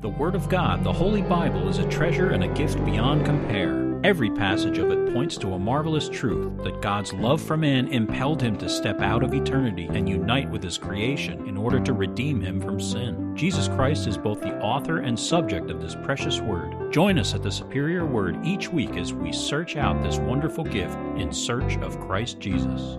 The Word of God, the Holy Bible, is a treasure and a gift beyond compare. Every passage of it points to a marvelous truth that God's love for man impelled him to step out of eternity and unite with his creation in order to redeem him from sin. Jesus Christ is both the author and subject of this precious Word. Join us at the Superior Word each week as we search out this wonderful gift in search of Christ Jesus.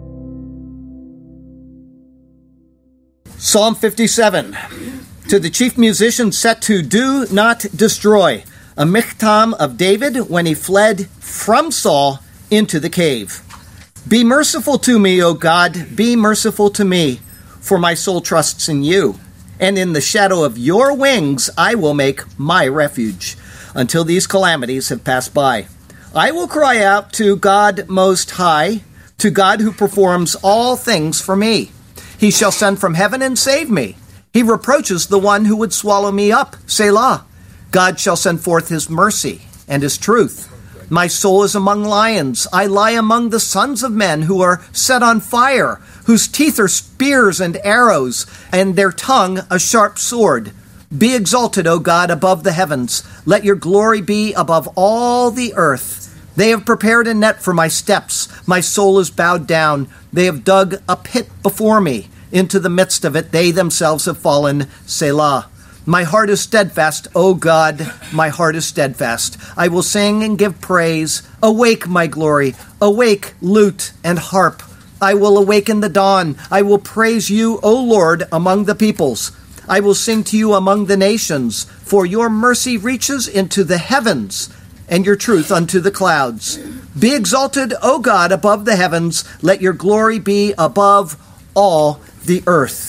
Psalm 57. To the chief musician set to Do Not Destroy, a michtam of David when he fled from Saul into the cave. Be merciful to me, O God, be merciful to me, for my soul trusts in you. And in the shadow of your wings I will make my refuge, until these calamities have passed by. I will cry out to God Most High, to God who performs all things for me. He shall send from heaven and save me. He reproaches the one who would swallow me up. Selah. God shall send forth his mercy and his truth. My soul is among lions. I lie among the sons of men who are set on fire, whose teeth are spears and arrows, and their tongue a sharp sword. Be exalted, O God, above the heavens. Let your glory be above all the earth. They have prepared a net for my steps. My soul is bowed down. They have dug a pit before me. Into the midst of it they themselves have fallen. Selah. My heart is steadfast, O God, my heart is steadfast. I will sing and give praise. Awake, my glory. Awake, lute and harp. I will awaken the dawn. I will praise you, O Lord, among the peoples. I will sing to you among the nations, for your mercy reaches into the heavens, and your truth unto the clouds. Be exalted, O God, above the heavens. Let your glory be above all the earth.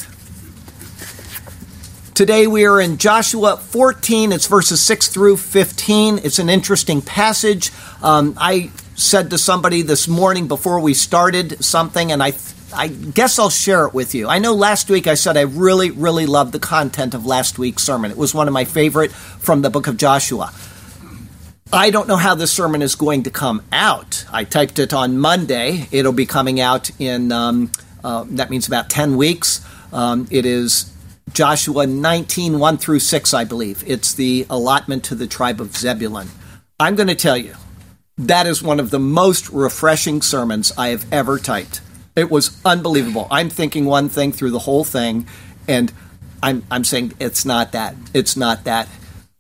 Today we are in Joshua 14. It's verses 6 through 15. It's an interesting passage. I said to somebody this morning before we started something, and I guess I'll share it with you. I know last week I said I really, really loved the content of last week's sermon. It was one of my favorite from the book of Joshua. I don't know how this sermon is going to come out. I typed it on Monday. It'll be coming out in, that means about 10 weeks. It is Joshua 19, 1 through 6, I believe. It's the allotment to the tribe of Zebulun. I'm going to tell you, that is one of the most refreshing sermons I have ever typed. It was unbelievable. I'm thinking one thing through the whole thing, and I'm saying it's not that. It's not that.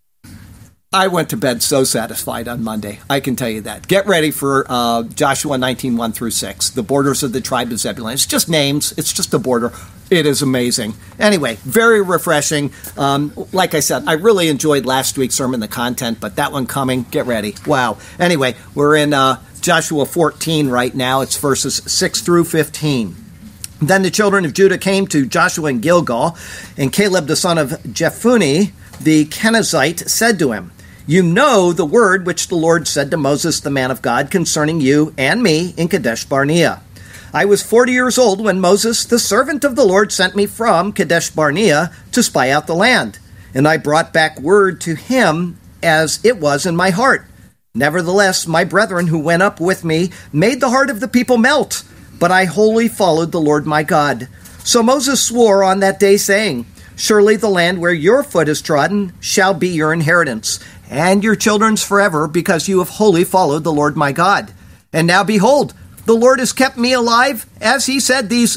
I went to bed so satisfied on Monday. I can tell you that. Get ready for Joshua 19, 1 through 6, the borders of the tribe of Zebulun. It's just names. It's just a border. It is amazing. Anyway, very refreshing. Like I said, I really enjoyed last week's sermon, the content, but that one coming, get ready. Wow. Anyway, we're in Joshua 14 right now. It's verses 6 through 15. Then the children of Judah came to Joshua in Gilgal, and Caleb the son of Jephunneh, the Kenizzite, said to him, You know the word which the Lord said to Moses, the man of God, concerning you and me in Kadesh Barnea. I was 40 years old when Moses, the servant of the Lord, sent me from Kadesh Barnea to spy out the land, and I brought back word to him as it was in my heart. Nevertheless, my brethren who went up with me made the heart of the people melt, but I wholly followed the Lord my God. So Moses swore on that day, saying, Surely the land where your foot is trodden shall be your inheritance, and your children's forever, because you have wholly followed the Lord my God. And now behold, the Lord has kept me alive, as he said, these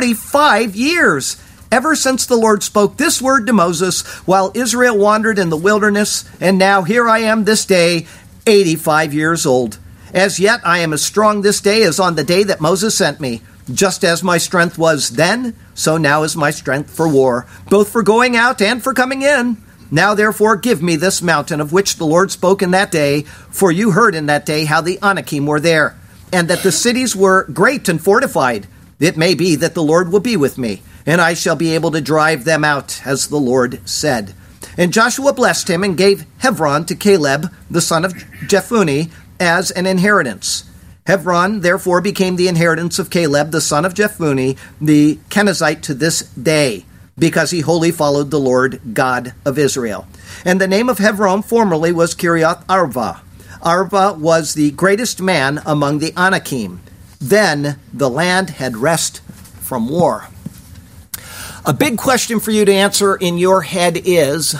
45 years, ever since the Lord spoke this word to Moses, while Israel wandered in the wilderness, and now here I am this day, 85 years old. As yet I am as strong this day as on the day that Moses sent me. Just as my strength was then, so now is my strength for war, both for going out and for coming in. Now therefore give me this mountain of which the Lord spoke in that day, for you heard in that day how the Anakim were there, and that the cities were great and fortified. It may be that the Lord will be with me, and I shall be able to drive them out, as the Lord said. And Joshua blessed him and gave Hebron to Caleb, the son of Jephunneh, as an inheritance. Hebron therefore became the inheritance of Caleb, the son of Jephunneh, the Kenizzite, to this day, because he wholly followed the Lord God of Israel. And the name of Hebron formerly was Kiriath Arba. Arba was the greatest man among the Anakim. Then the land had rest from war. A big question for you to answer in your head is,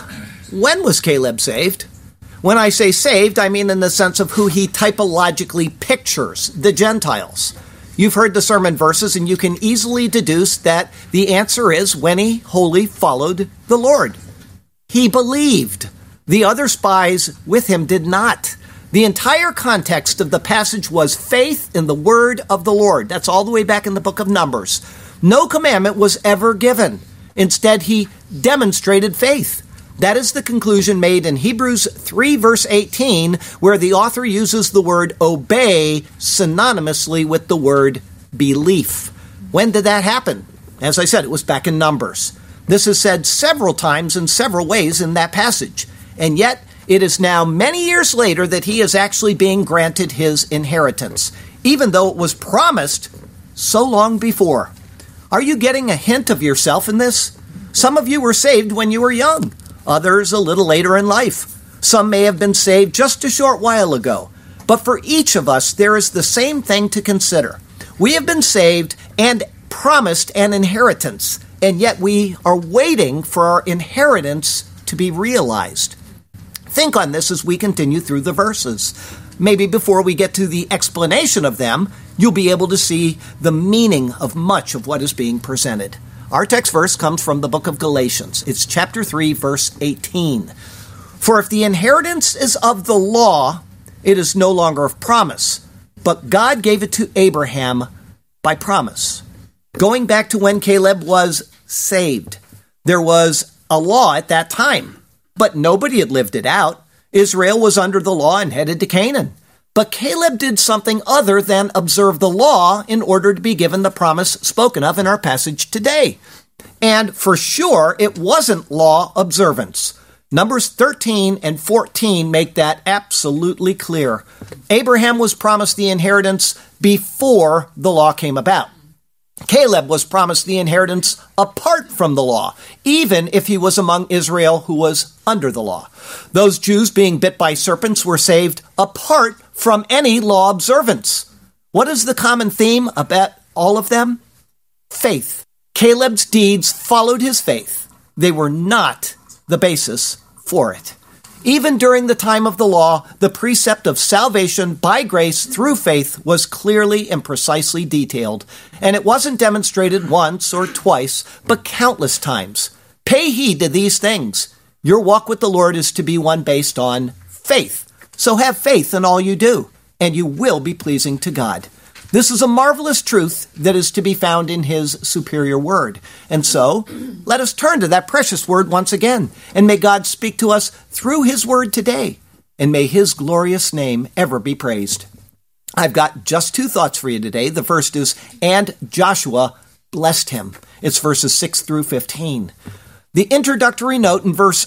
when was Caleb saved? When I say saved, I mean in the sense of who he typologically pictures, the Gentiles. You've heard the sermon verses, and you can easily deduce that the answer is when he wholly followed the Lord. He believed. The other spies with him did not. The entire context of the passage was faith in the word of the Lord. That's all the way back in the book of Numbers. No commandment was ever given. Instead, he demonstrated faith. That is the conclusion made in Hebrews 3, verse 18, where the author uses the word obey synonymously with the word belief. When did that happen? As I said, it was back in Numbers. This is said several times in several ways in that passage. And yet, it is now many years later that he is actually being granted his inheritance, even though it was promised so long before. Are you getting a hint of yourself in this? Some of you were saved when you were young. Others a little later in life. Some may have been saved just a short while ago. But for each of us, there is the same thing to consider. We have been saved and promised an inheritance, and yet we are waiting for our inheritance to be realized. Think on this as we continue through the verses. Maybe before we get to the explanation of them, you'll be able to see the meaning of much of what is being presented. Our text verse comes from the book of Galatians. It's chapter 3, verse 18. For if the inheritance is of the law, it is no longer of promise, but God gave it to Abraham by promise. Going back to when Caleb was saved, there was a law at that time, but nobody had lived it out. Israel was under the law and headed to Canaan. But Caleb did something other than observe the law in order to be given the promise spoken of in our passage today. And for sure, it wasn't law observance. Numbers 13 and 14 make that absolutely clear. Abraham was promised the inheritance before the law came about. Caleb was promised the inheritance apart from the law, even if he was among Israel who was under the law. Those Jews being bit by serpents were saved apart from any law observance. What is the common theme about all of them? Faith. Caleb's deeds followed his faith. They were not the basis for it. Even during the time of the law, the precept of salvation by grace through faith was clearly and precisely detailed, and it wasn't demonstrated once or twice, but countless times. Pay heed to these things. Your walk with the Lord is to be one based on faith. So have faith in all you do, and you will be pleasing to God. This is a marvelous truth that is to be found in his superior word. And so, let us turn to that precious word once again, and may God speak to us through his word today, and may his glorious name ever be praised. I've got just two thoughts for you today. The first is, and Joshua blessed him. It's verses 6 through 15. The introductory note in verse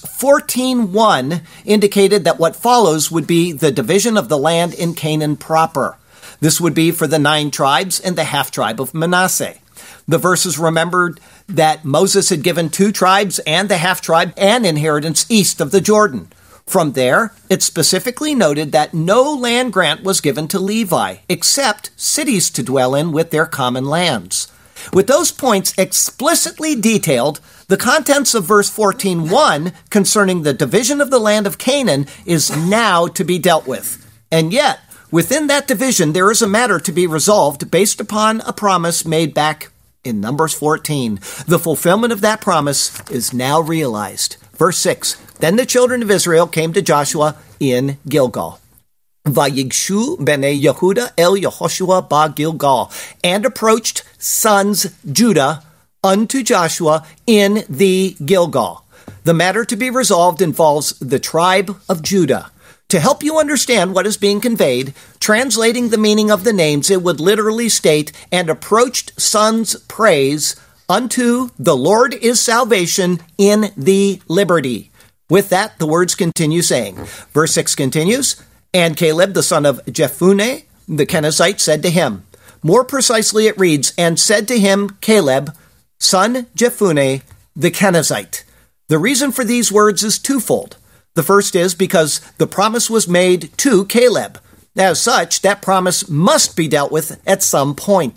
14:1 indicated that what follows would be the division of the land in Canaan proper. This would be for the 9 tribes and the half-tribe of Manasseh. The verses remembered that Moses had given 2 tribes and the half-tribe an inheritance east of the Jordan. From there, it specifically noted that no land grant was given to Levi, except cities to dwell in with their common lands. With those points explicitly detailed, the contents of verse 14:1 concerning the division of the land of Canaan is now to be dealt with. And yet, within that division, there is a matter to be resolved based upon a promise made back in Numbers 14. The fulfillment of that promise is now realized. Verse 6, Then the children of Israel came to Joshua in Gilgal. Vayigshu bnei Yehuda el Yehoshua ba Gilgal, and approached sons Judah unto Joshua in the Gilgal. The matter to be resolved involves the tribe of Judah. To help you understand what is being conveyed, translating the meaning of the names, it would literally state, and approached sons praise unto the Lord is salvation in the liberty. With that, the words continue saying. Verse 6 continues, And Caleb, the son of Jephunneh, the Kenizzite, said to him, more precisely it reads, and said to him, Caleb, son Jephunneh, the Kenizzite. The reason for these words is twofold. The first is because the promise was made to Caleb. As such, that promise must be dealt with at some point.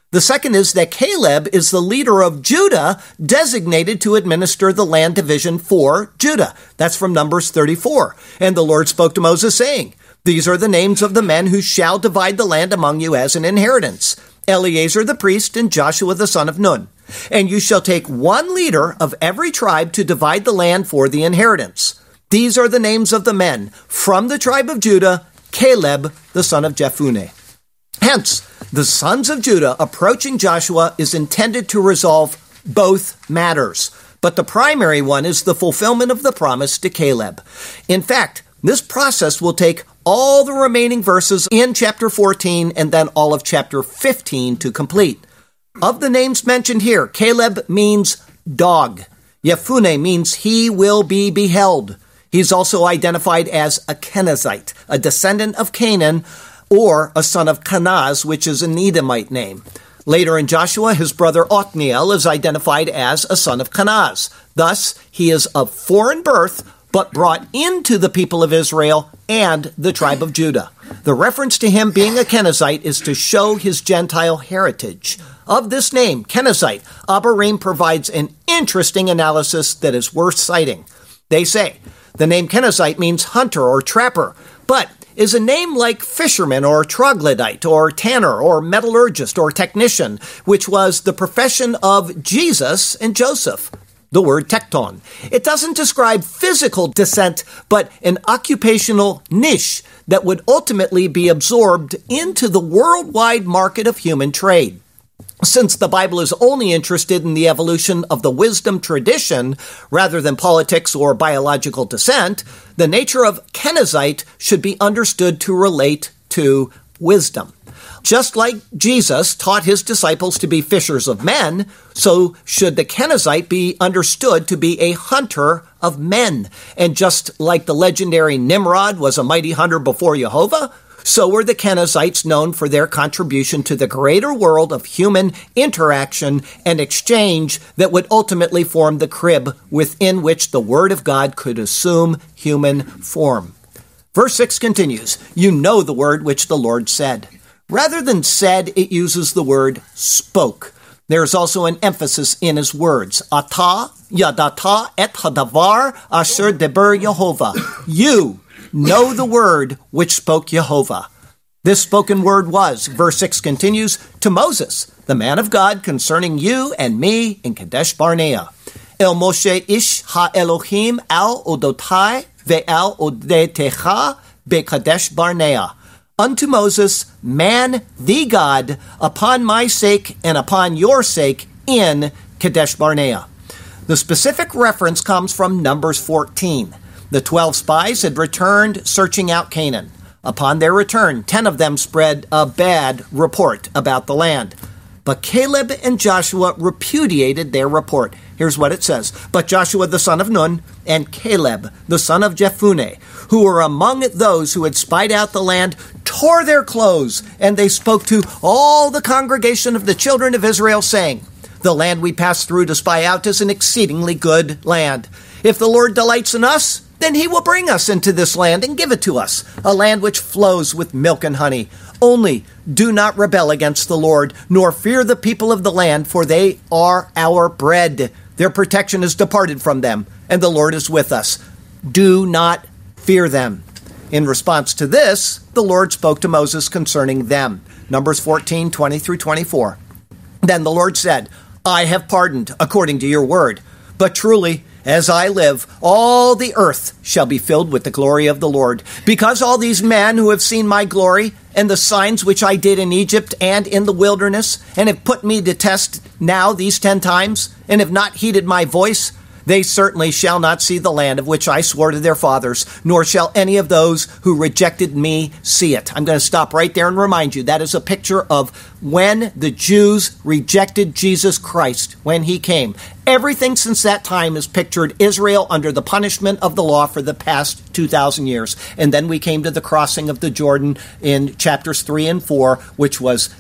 The second is that Caleb is the leader of Judah, designated to administer the land division for Judah. That's from Numbers 34. And the Lord spoke to Moses, saying, "These are the names of the men who shall divide the land among you as an inheritance: Eleazar the priest and Joshua the son of Nun. And you shall take one leader of every tribe to divide the land for the inheritance. These are the names of the men from the tribe of Judah, Caleb the son of Jephunneh." Hence, the sons of Judah approaching Joshua is intended to resolve both matters. But the primary one is the fulfillment of the promise to Caleb. In fact, this process will take all the remaining verses in chapter 14 and then all of chapter 15 to complete. Of the names mentioned here, Caleb means dog. Jephunneh means he will be beheld. He's also identified as a Kenizzite, a descendant of Canaan, or a son of Kenaz, which is an Edomite name. Later in Joshua, his brother Othniel is identified as a son of Kenaz. Thus, he is of foreign birth, but brought into the people of Israel and the tribe of Judah. The reference to him being a Kenizzite is to show his Gentile heritage. Of this name, Kenizzite, Abarim provides an interesting analysis that is worth citing. They say, the name Kenizzite means hunter or trapper, but is a name like fisherman or troglodyte or tanner or metallurgist or technician, which was the profession of Jesus and Joseph. The word tekton. It doesn't describe physical descent, but an occupational niche that would ultimately be absorbed into the worldwide market of human trade. Since the Bible is only interested in the evolution of the wisdom tradition rather than politics or biological descent, the nature of Kenizzite should be understood to relate to wisdom. Just like Jesus taught his disciples to be fishers of men, so should the Kenizzite be understood to be a hunter of men. And just like the legendary Nimrod was a mighty hunter before Jehovah, so were the Kenizzites known for their contribution to the greater world of human interaction and exchange that would ultimately form the crib within which the Word of God could assume human form. Verse 6 continues, "You know the word which the Lord said." Rather than said, it uses the word spoke. There is also an emphasis in his words. Ata yadata et hadavar asher deber Yehovah. You know the word which spoke Jehovah. This spoken word was, verse 6 continues, to Moses, the man of God, concerning you and me in Kadesh Barnea. El Moshe ish ha-Elohim al odotai ve'al odetecha beKadesh Barnea. Unto Moses, man, the God, upon my sake and upon your sake in Kadesh Barnea. The specific reference comes from Numbers 14. The 12 spies had returned searching out Canaan. Upon their return, 10 of them spread a bad report about the land. But Caleb and Joshua repudiated their report. Here's what it says. But Joshua the son of Nun and Caleb the son of Jephunneh, who were among those who had spied out the land, tore their clothes, and they spoke to all the congregation of the children of Israel, saying, "The land we passed through to spy out is an exceedingly good land. If the Lord delights in us, then he will bring us into this land and give it to us, a land which flows with milk and honey. Only do not rebel against the Lord, nor fear the people of the land, for they are our bread. Their protection is departed from them, and the Lord is with us. Do not fear them." In response to this, the Lord spoke to Moses concerning them. Numbers 14, 20 through 24. Then the Lord said, "I have pardoned according to your word, but truly, as I live, all the earth shall be filled with the glory of the Lord. Because all these men who have seen my glory and the signs which I did in Egypt and in the wilderness, and have put me to test now these 10 times, and have not heeded my voice, they certainly shall not see the land of which I swore to their fathers, nor shall any of those who rejected me see it." I'm going to stop right there and remind you that is a picture of when the Jews rejected Jesus Christ when he came. Everything since that time has pictured Israel under the punishment of the law for the past 2,000 years. And then we came to the crossing of the Jordan in chapters 3 and 4, which was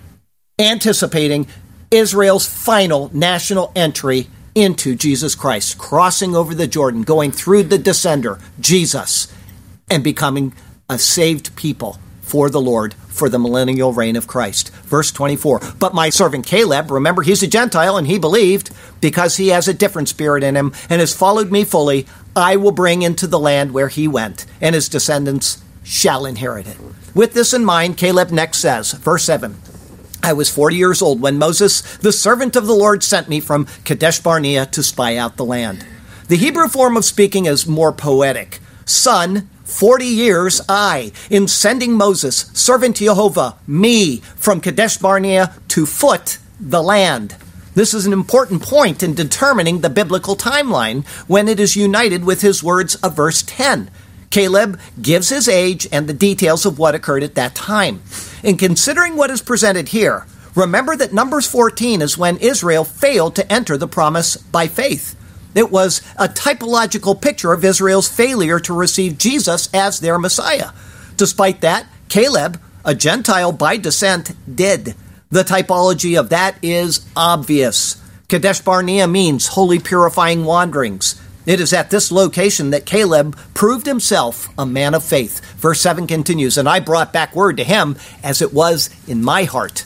anticipating Israel's final national entry into Jesus Christ, crossing over the Jordan, going through the descender, Jesus, and becoming a saved people for the Lord for the millennial reign of Christ. Verse 24, but my servant Caleb, remember he's a Gentile and he believed, because he has a different spirit in him and has followed me fully, I will bring into the land where he went, and his descendants shall inherit it. With this in mind, Caleb next says, verse 7, I was 40 years old when Moses, the servant of the Lord, sent me from Kadesh Barnea to spy out the land. The Hebrew form of speaking is more poetic. Son, 40 years I, in sending Moses, servant Jehovah, me, from Kadesh Barnea to foot the land. This is an important point in determining the biblical timeline when it is united with his words of verse 10. Caleb gives his age and the details of what occurred at that time. In considering what is presented here, remember that Numbers 14 is when Israel failed to enter the promise by faith. It was a typological picture of Israel's failure to receive Jesus as their Messiah. Despite that, Caleb, a Gentile by descent, did. The typology of that is obvious. Kadesh Barnea means holy purifying wanderings. It is at this location that Caleb proved himself a man of faith. Verse 7 continues, and I brought back word to him as it was in my heart.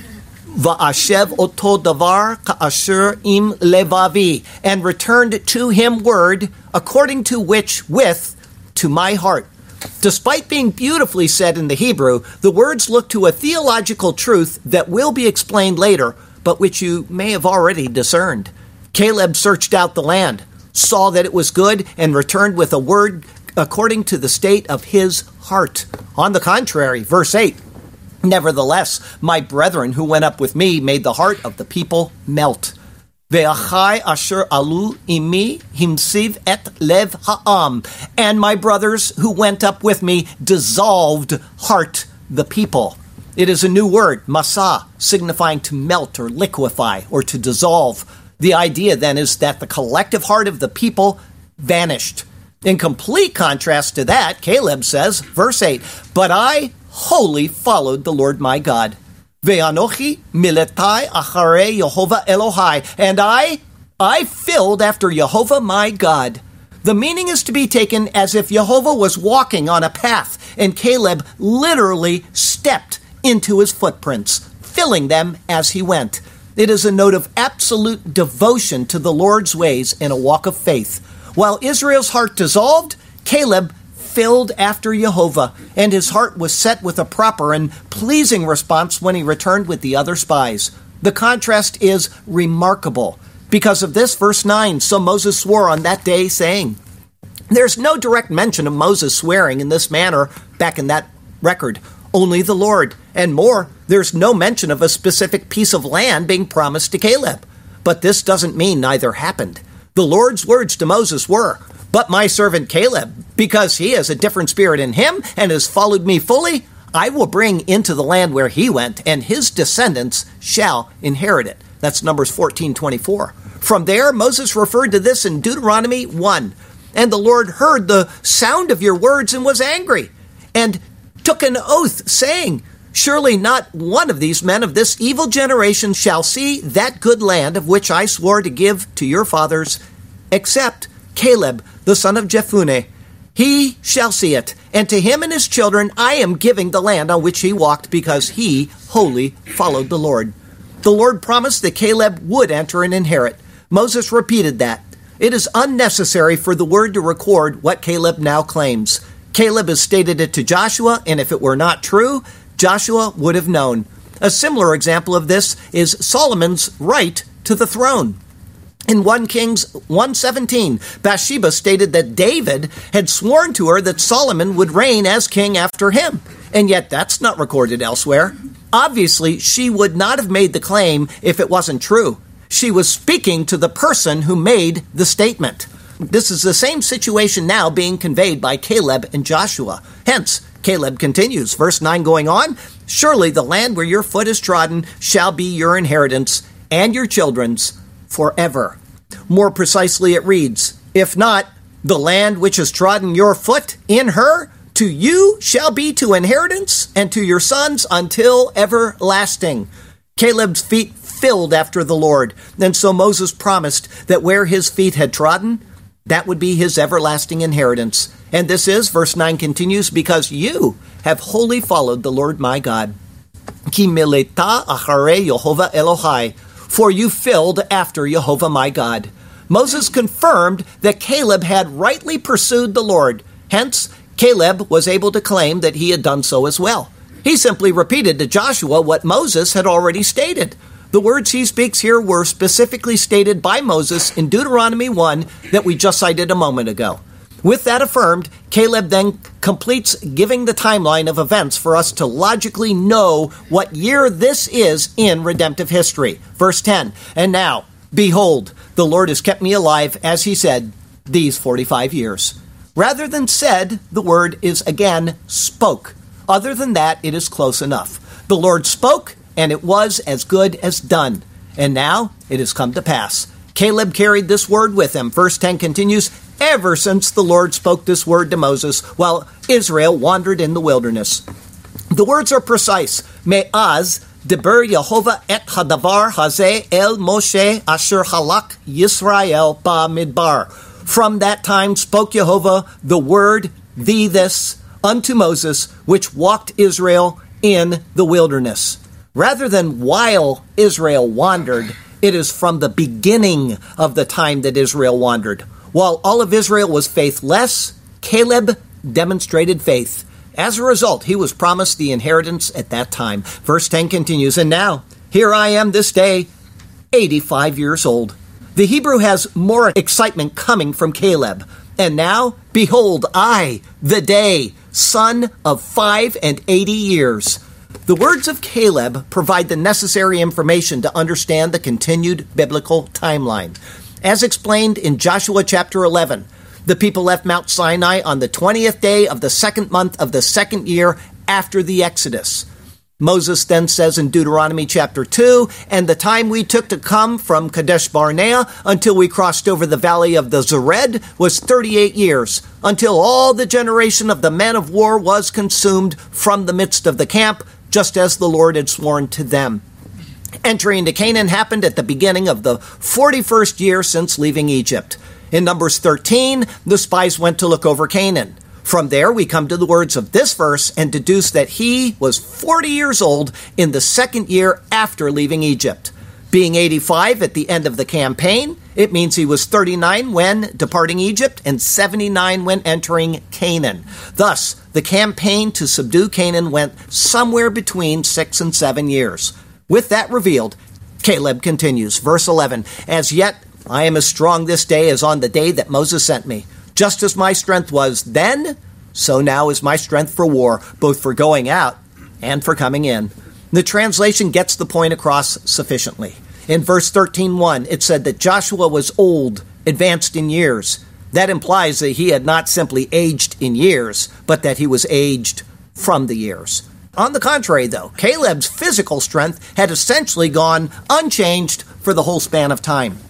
Va'ashev oto davar ka'asher im levavi, and returned to him word according to which with to my heart. Despite being beautifully said in the Hebrew, the words look to a theological truth that will be explained later, but which you may have already discerned. Caleb searched out the land, saw that it was good, and returned with a word according to the state of his heart. On the contrary, verse 8, nevertheless, my brethren who went up with me made the heart of the people melt. Ve'achai asher alu imi himsiv et lev ha'am. And my brothers who went up with me dissolved heart the people. It is a new word, masa, signifying to melt or liquefy or to dissolve. The idea then is that the collective heart of the people vanished. In complete contrast to that, Caleb says, verse 8, but I wholly followed the Lord my God. Ve'anochi miletai acharei Yehovah Elohai. And I filled after Yehovah my God. The meaning is to be taken as if Yehovah was walking on a path, and Caleb literally stepped into his footprints, filling them as he went. It is a note of absolute devotion to the Lord's ways in a walk of faith. While Israel's heart dissolved, Caleb filled after Yehovah, and his heart was set with a proper and pleasing response when he returned with the other spies. The contrast is remarkable. Because of this, verse 9, so Moses swore on that day, saying, there's no direct mention of Moses swearing in this manner back in that record. Only the Lord. And more, there's no mention of a specific piece of land being promised to Caleb. But this doesn't mean neither happened. The Lord's words to Moses were, but my servant Caleb, because he has a different spirit in him and has followed me fully, I will bring into the land where he went, and his descendants shall inherit it. That's Numbers 14:24. From there, Moses referred to this in Deuteronomy 1. And the Lord heard the sound of your words and was angry, and took an oath, saying, surely not one of these men of this evil generation shall see that good land of which I swore to give to your fathers, except Caleb, the son of Jephunneh. He shall see it, and to him and his children I am giving the land on which he walked, because he wholly followed the Lord. The Lord promised that Caleb would enter and inherit. Moses repeated that. It is unnecessary for the word to record what Caleb now claims. Caleb has stated it to Joshua, and if it were not true, Joshua would have known. A similar example of this is Solomon's right to the throne. In 1 Kings 1:17, Bathsheba stated that David had sworn to her that Solomon would reign as king after him, and yet that's not recorded elsewhere. Obviously, she would not have made the claim if it wasn't true. She was speaking to the person who made the statement. This is the same situation now being conveyed by Caleb and Joshua. Hence, Caleb continues, verse 9 going on, surely the land where your foot is trodden shall be your inheritance and your children's forever. More precisely, it reads, if not, the land which has trodden your foot in her, to you shall be to inheritance, and to your sons until everlasting. Caleb's feet filled after the Lord, and so Moses promised that where his feet had trodden, that would be his everlasting inheritance. And this is, verse 9 continues, because you have wholly followed the Lord my God. Ki mileta acharei Yehovah Elohai, for you filled after Yehovah my God. Moses confirmed that Caleb had rightly pursued the Lord. Hence, Caleb was able to claim that he had done so as well. He simply repeated to Joshua what Moses had already stated. The words he speaks here were specifically stated by Moses in Deuteronomy 1 that we just cited a moment ago. With that affirmed, Caleb then completes giving the timeline of events for us to logically know what year this is in redemptive history. Verse 10, and now, behold, the Lord has kept me alive, as he said, these 45 years. Rather than said, the word is again spoke. Other than that, it is close enough. The Lord spoke, and it was as good as done. And now it has come to pass. Caleb carried this word with him. Verse 10 continues, ever since the Lord spoke this word to Moses while Israel wandered in the wilderness. The words are precise. Me'az deber Yehovah et hadavar hazeh el Moshe asher halak Yisrael ba'midbar. From that time spoke Yehovah the word, this, unto Moses, which walked Israel in the wilderness. Rather than while Israel wandered, it is from the beginning of the time that Israel wandered. While all of Israel was faithless, Caleb demonstrated faith. As a result, he was promised the inheritance at that time. Verse 10 continues, and now, here I am this day, 85 years old. The Hebrew has more excitement coming from Caleb. And now, behold, I, the day, son of 85 years. The words of Caleb provide the necessary information to understand the continued biblical timeline. As explained in Joshua chapter 11, the people left Mount Sinai on the 20th day of the second month of the second year after the Exodus. Moses then says in Deuteronomy chapter 2, and the time we took to come from Kadesh Barnea until we crossed over the valley of the Zered was 38 years, until all the generation of the men of war was consumed from the midst of the camp, just as the Lord had sworn to them. Entry into Canaan happened at the beginning of the 41st year since leaving Egypt. In Numbers 13, the spies went to look over Canaan. From there, we come to the words of this verse and deduce that he was 40 years old in the second year after leaving Egypt. Being 85 at the end of the campaign, it means he was 39 when departing Egypt and 79 when entering Canaan. Thus, the campaign to subdue Canaan went somewhere between 6 and 7 years. With that revealed, Caleb continues, verse 11, as yet I am as strong this day as on the day that Moses sent me. Just as my strength was then, so now is my strength for war, both for going out and for coming in. The translation gets the point across sufficiently. In verse 13:1, it said that Joshua was old, advanced in years. That implies that he had not simply aged in years, but that he was aged from the years. On the contrary, though, Caleb's physical strength had essentially gone unchanged for the whole span of time.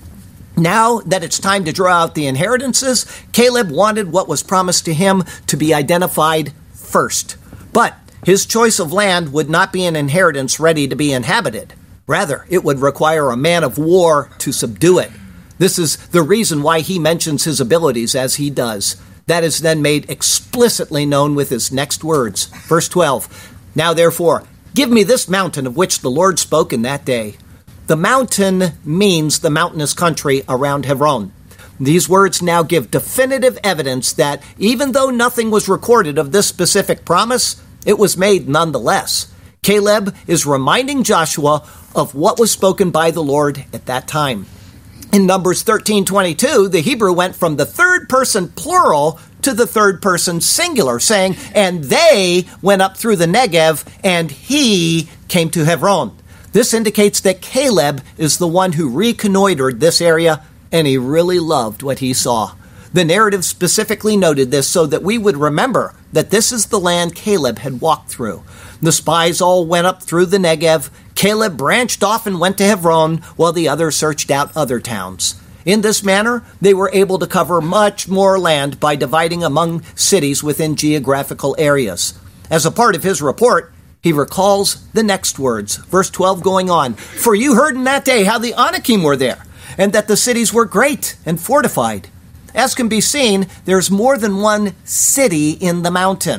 Now that it's time to draw out the inheritances, Caleb wanted what was promised to him to be identified first. But his choice of land would not be an inheritance ready to be inhabited. Rather, it would require a man of war to subdue it. This is the reason why he mentions his abilities as he does. That is then made explicitly known with his next words. Verse 12, now therefore, give me this mountain of which the Lord spoke in that day. The mountain means the mountainous country around Hebron. These words now give definitive evidence that even though nothing was recorded of this specific promise, it was made nonetheless. Caleb is reminding Joshua of what was spoken by the Lord at that time. In Numbers 13:22, the Hebrew went from the third person plural to the third person singular, saying, and they went up through the Negev, and he came to Hebron. This indicates that Caleb is the one who reconnoitered this area, and he really loved what he saw. The narrative specifically noted this so that we would remember that this is the land Caleb had walked through. The spies all went up through the Negev. Caleb branched off and went to Hebron, while the others searched out other towns. In this manner, they were able to cover much more land by dividing among cities within geographical areas. As a part of his report, he recalls the next words, verse 12 going on, for you heard in that day how the Anakim were there, and that the cities were great and fortified. As can be seen, there's more than one city in the mountain.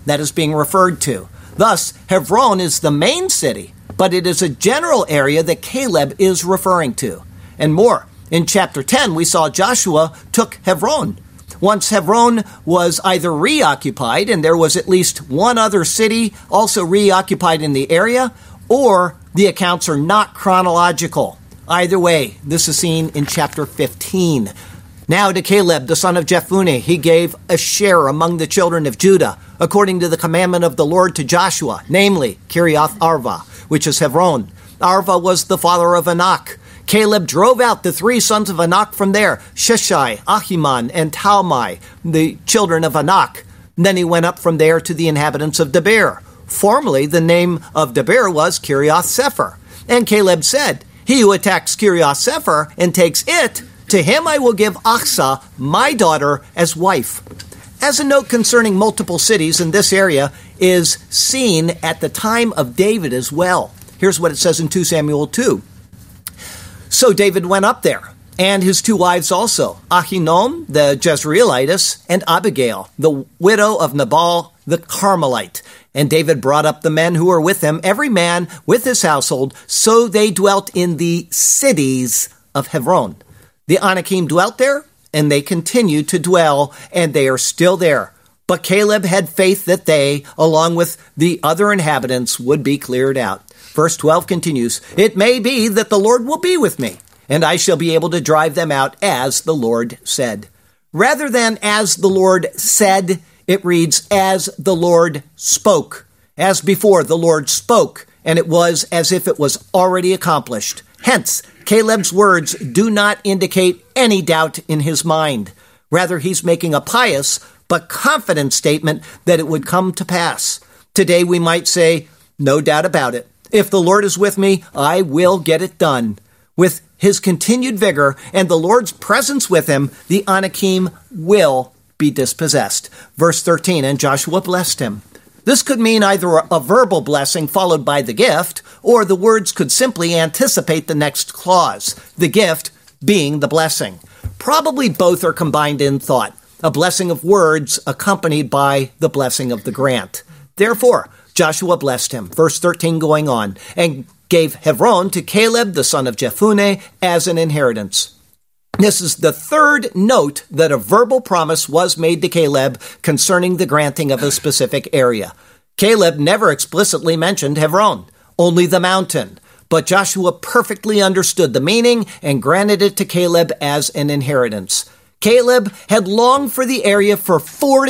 that is being referred to. Thus, Hebron is the main city, but it is a general area that Caleb is referring to. And more, in chapter 10, we saw Joshua took Hebron. Once Hebron was either reoccupied, and there was at least one other city also reoccupied in the area, or the accounts are not chronological. Either way, this is seen in chapter 15. Now to Caleb, the son of Jephunneh, he gave a share among the children of Judah, according to the commandment of the Lord to Joshua, namely Kiriath Arba, which is Hebron. Arba was the father of Anak. Caleb drove out the three sons of Anak from there, Sheshai, Ahiman, and Talmai, the children of Anak. Then he went up from there to the inhabitants of Debir. Formerly, the name of Debir was Kiriath Sepher. And Caleb said, "He who attacks Kiriath Sepher and takes it, to him I will give Achsah, my daughter, as wife." As a note concerning multiple cities in this area is seen at the time of David as well. Here's what it says in 2 Samuel 2. So David went up there, and his two wives also, Ahinoam the Jezreelitess, and Abigail, the widow of Nabal the Carmelite. And David brought up the men who were with him, every man with his household, so they dwelt in the cities of Hebron. The Anakim dwelt there, and they continued to dwell, and they are still there. But Caleb had faith that they, along with the other inhabitants, would be cleared out. Verse 12 continues, "It may be that the Lord will be with me, and I shall be able to drive them out as the Lord said." Rather than as the Lord said, it reads, as the Lord spoke. As before, the Lord spoke, and it was as if it was already accomplished. Hence, Caleb's words do not indicate any doubt in his mind. Rather, he's making a pious but confident statement that it would come to pass. Today we might say, no doubt about it. If the Lord is with me, I will get it done. With his continued vigor and the Lord's presence with him, the Anakim will be dispossessed. Verse 13, and Joshua blessed him. This could mean either a verbal blessing followed by the gift, or the words could simply anticipate the next clause, the gift being the blessing. Probably both are combined in thought, a blessing of words accompanied by the blessing of the grant. Therefore, Joshua blessed him, verse 13 going on, and gave Hebron to Caleb, the son of Jephunneh, as an inheritance. This is the third note that a verbal promise was made to Caleb concerning the granting of a specific area. Caleb never explicitly mentioned Hebron, only the mountain, but Joshua perfectly understood the meaning and granted it to Caleb as an inheritance. Caleb had longed for the area for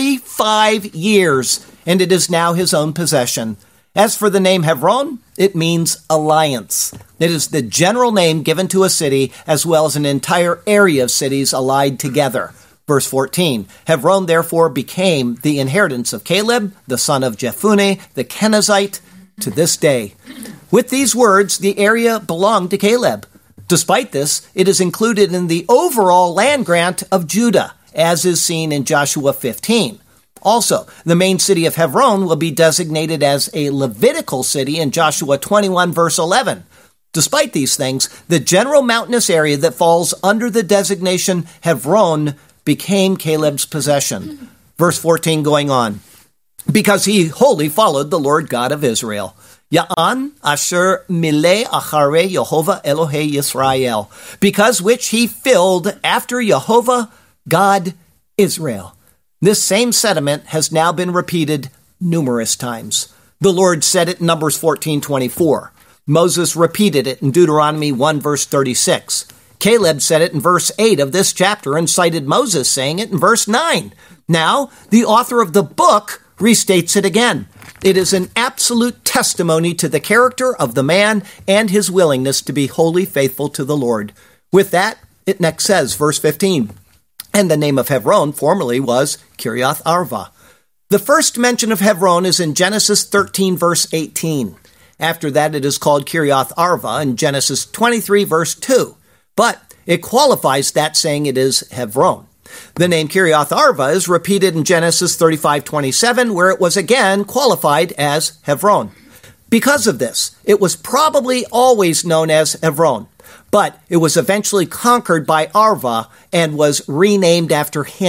45 years, and it is now his own possession. As for the name Hebron, it means alliance. It is the general name given to a city as well as an entire area of cities allied together. Verse 14, Hebron therefore became the inheritance of Caleb, the son of Jephunneh, the Kenizzite, to this day. With these words, the area belonged to Caleb. Despite this, it is included in the overall land grant of Judah, as is seen in Joshua 15. Also, the main city of Hebron will be designated as a Levitical city in Joshua 21, verse 11. Despite these things, the general mountainous area that falls under the designation Hebron became Caleb's possession. Verse 14 going on, because he wholly followed the Lord God of Israel. Ya'an asher mileh acharei Yehovah Elohei Yisrael, because which he filled after Yehovah God Israel. This same sentiment has now been repeated numerous times. The Lord said it in Numbers 14:24. Moses repeated it in Deuteronomy 1, verse 36. Caleb said it in verse 8 of this chapter and cited Moses saying it in verse 9. Now, the author of the book restates it again. It is an absolute testimony to the character of the man and his willingness to be wholly faithful to the Lord. With that, it next says, verse 15, and the name of Hebron formerly was Kiriath Arba. The first mention of Hebron is in Genesis 13, verse 18. After that, it is called Kiriath Arba in Genesis 23, verse 2. But it qualifies that saying it is Hebron. The name Kiriath Arba is repeated in Genesis 35:27, where it was again qualified as Hebron. Because of this, it was probably always known as Hebron, but it was eventually conquered by Arva and was renamed after him.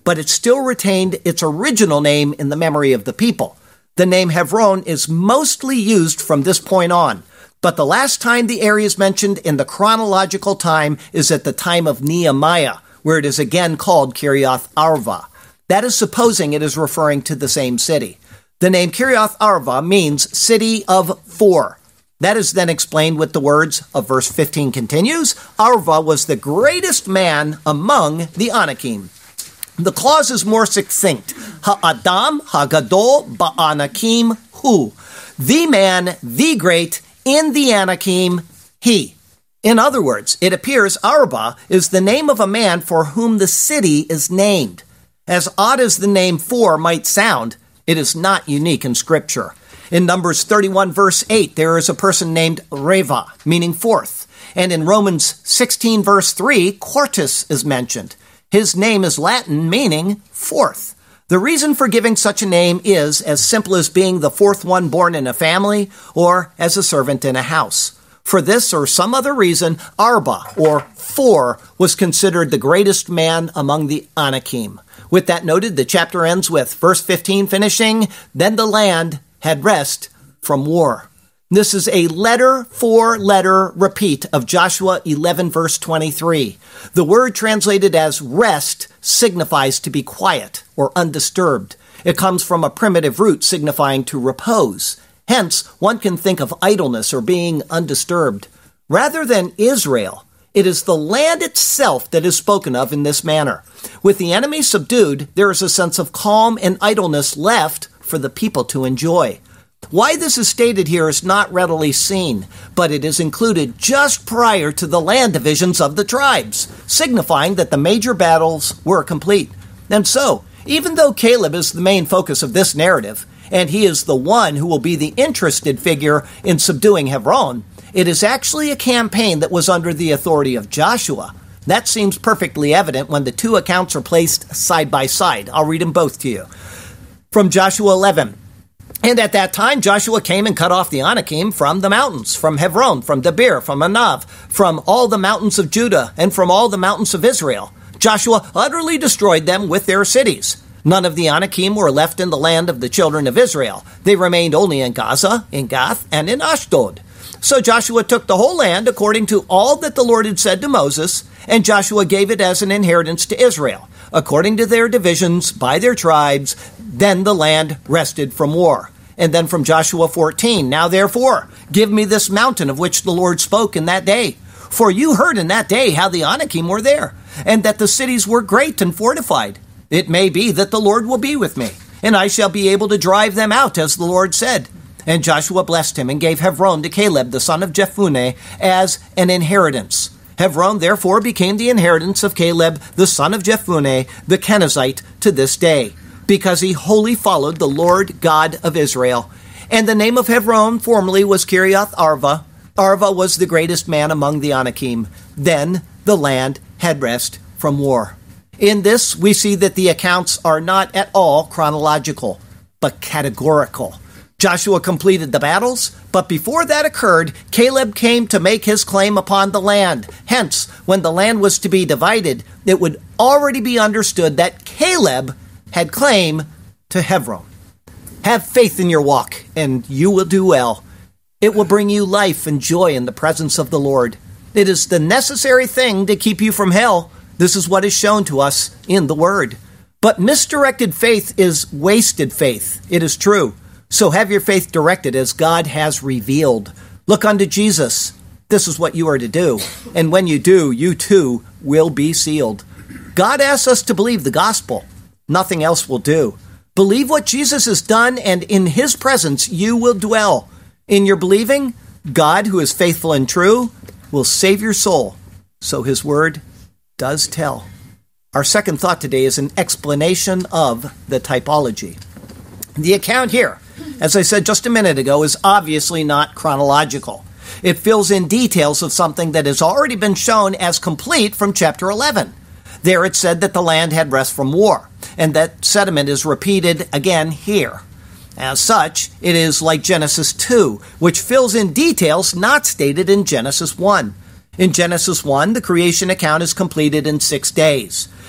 but it still retained its original name in the memory of the people. The name Hebron is mostly used from this point on, but the last time the area is mentioned in the chronological time is at the time of Nehemiah, where it is again called Kiriath Arba. That is supposing it is referring to the same city. The name Kiriath Arba means city of four. That is then explained with the words of verse 15 continues, Arva was the greatest man among the Anakim. The clause is more succinct. Ha'adam ha'gadol ba'anakim hu. The man, the great, in the Anakim, he. In other words, it appears Arba is the name of a man for whom the city is named. As odd as the name for might sound, it is not unique in Scripture. In Numbers 31, verse 8, there is a person named Reva, meaning fourth. And in Romans 16, verse 3, Quartus is mentioned. His name is Latin, meaning fourth. The reason for giving such a name is as simple as being the fourth one born in a family or as a servant in a house. For this or some other reason, Arba, or four, was considered the greatest man among the Anakim. With that noted, the chapter ends with verse 15 finishing, then the land had rest from war. This is a letter-for-letter repeat of Joshua 11, verse 23. The word translated as rest signifies to be quiet or undisturbed. It comes from a primitive root signifying to repose. Hence, one can think of idleness or being undisturbed. Rather than Israel, it is the land itself that is spoken of in this manner. With the enemy subdued, there is a sense of calm and idleness left for the people to enjoy. Why this is stated here is not readily seen, but it is included just prior to the land divisions of the tribes, signifying that the major battles were complete. And so, even though Caleb is the main focus of this narrative, and he is the one who will be the interested figure in subduing Hebron, it is actually a campaign that was under the authority of Joshua. That seems perfectly evident when the two accounts are placed side by side. I'll read them both to you. From Joshua 11. And at that time Joshua came and cut off the Anakim from the mountains, from Hebron, from Debir, from Anav, from all the mountains of Judah, and from all the mountains of Israel. Joshua utterly destroyed them with their cities. None of the Anakim were left in the land of the children of Israel. They remained only in Gaza, in Gath, and in Ashdod. So Joshua took the whole land according to all that the Lord had said to Moses, and Joshua gave it as an inheritance to Israel, according to their divisions by their tribes. Then the land rested from war. And then from Joshua 14, now therefore, give me this mountain of which the Lord spoke in that day. For you heard in that day how the Anakim were there, and that the cities were great and fortified. It may be that the Lord will be with me, and I shall be able to drive them out, as the Lord said. And Joshua blessed him and gave Hebron to Caleb, the son of Jephunneh, as an inheritance. Hebron therefore became the inheritance of Caleb, the son of Jephunneh, the Kenizzite, to this day, because he wholly followed the Lord God of Israel. And the name of Hebron formerly was Kiriath Arba. Arba was the greatest man among the Anakim. Then the land had rest from war. In this, we see that the accounts are not at all chronological, but categorical. Joshua completed the battles, but before that occurred, Caleb came to make his claim upon the land. Hence, when the land was to be divided, it would already be understood that Caleb had claim to Hebron. Have faith in your walk, and you will do well. It will bring you life and joy in the presence of the Lord. It is the necessary thing to keep you from hell. This is what is shown to us in the Word. But misdirected faith is wasted faith. It is true. So have your faith directed as God has revealed. Look unto Jesus. This is what you are to do. And when you do, you too will be sealed. God asks us to believe the gospel. Nothing else will do. Believe what Jesus has done, and in his presence you will dwell. In your believing, God, who is faithful and true, will save your soul. So his word does tell. Our second thought today is an explanation of the typology. The account here, as I said just a minute ago, is obviously not chronological. It fills in details of something that has already been shown as complete from chapter 11. There it said that the land had rest from war, and that sentiment is repeated again here. As such, it is like Genesis 2, which fills in details not stated in Genesis 1. In Genesis 1, the creation account is completed in 6 days.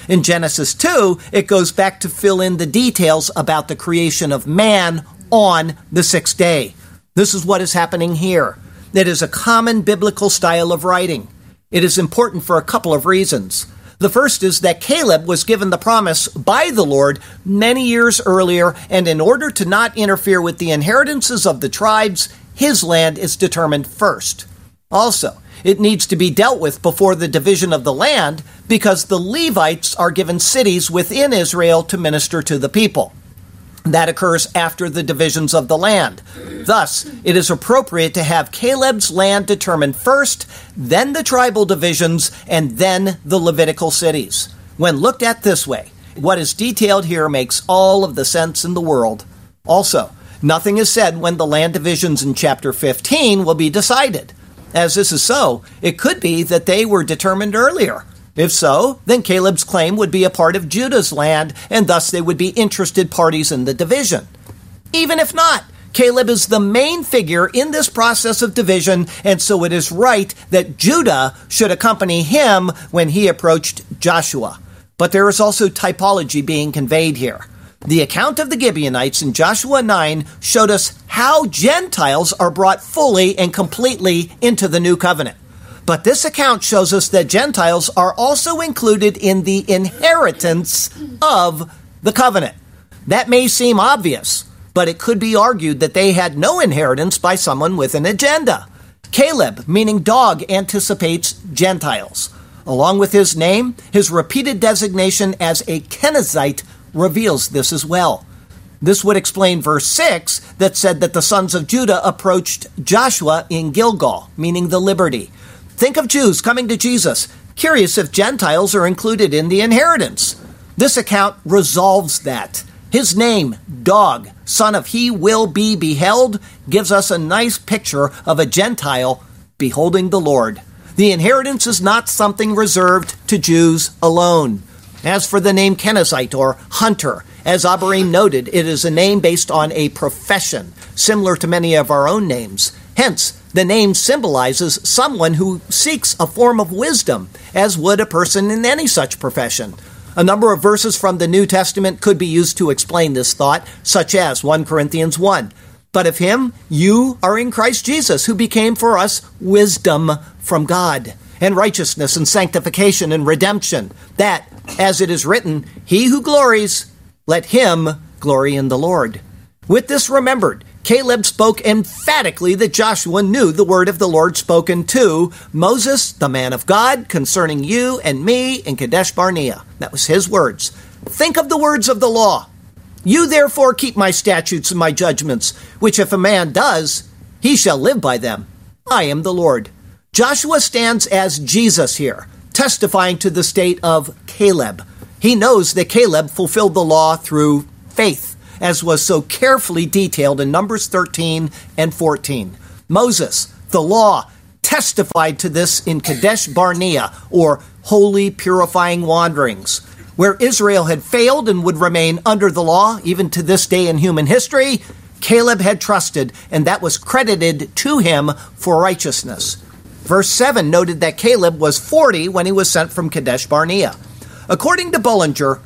In Genesis 2, it goes back to fill in the details about the creation of man on the sixth day. This is what is happening here. It is a common biblical style of writing. It is important for a couple of reasons. The first is that Caleb was given the promise by the Lord many years earlier, and in order to not interfere with the inheritances of the tribes, his land is determined first. Also, it needs to be dealt with before the division of the land because the Levites are given cities within Israel to minister to the people. That occurs after the divisions of the land. Thus, it is appropriate to have Caleb's land determined first, then the tribal divisions, and then the Levitical cities. When looked at this way, what is detailed here makes all of the sense in the world. Also, nothing is said when the land divisions in chapter 15 will be decided. As this is so, it could be that they were determined earlier. If so, then Caleb's claim would be a part of Judah's land, and thus they would be interested parties in the division. Even if not, Caleb is the main figure in this process of division, and so it is right that Judah should accompany him when he approached Joshua. But there is also typology being conveyed here. The account of the Gibeonites in Joshua 9 showed us how Gentiles are brought fully and completely into the new covenant. But this account shows us that Gentiles are also included in the inheritance of the covenant. That may seem obvious, but it could be argued that they had no inheritance by someone with an agenda. Caleb, meaning dog, anticipates Gentiles. Along with his name, his repeated designation as a Kenizzite reveals this as well. This would explain verse 6 that said that the sons of Judah approached Joshua in Gilgal, meaning the liberty. Think of Jews coming to Jesus, curious if Gentiles are included in the inheritance. This account resolves that. His name, Dog, son of he will be beheld, gives us a nice picture of a Gentile beholding the Lord. The inheritance is not something reserved to Jews alone. As for the name Kenizzite or hunter, as Abarim noted, it is a name based on a profession, similar to many of our own names. Hence, the name symbolizes someone who seeks a form of wisdom, as would a person in any such profession. A number of verses from the New Testament could be used to explain this thought, such as 1 Corinthians 1. But of him, you are in Christ Jesus, who became for us wisdom from God, and righteousness and sanctification and redemption, that, as it is written, he who glories, let him glory in the Lord. With this remembered, Caleb spoke emphatically that Joshua knew the word of the Lord spoken to Moses, the man of God, concerning you and me in Kadesh Barnea. That was his words. Think of the words of the law. You therefore keep my statutes and my judgments, which if a man does, he shall live by them. I am the Lord. Joshua stands as Jesus here, testifying to the state of Caleb. He knows that Caleb fulfilled the law through faith, as was so carefully detailed in Numbers 13 and 14. Moses, the law, testified to this in Kadesh Barnea, or holy purifying wanderings. Where Israel had failed and would remain under the law, even to this day in human history, Caleb had trusted, and that was credited to him for righteousness. Verse 7 noted that Caleb was 40 when he was sent from Kadesh Barnea. According to Bullinger,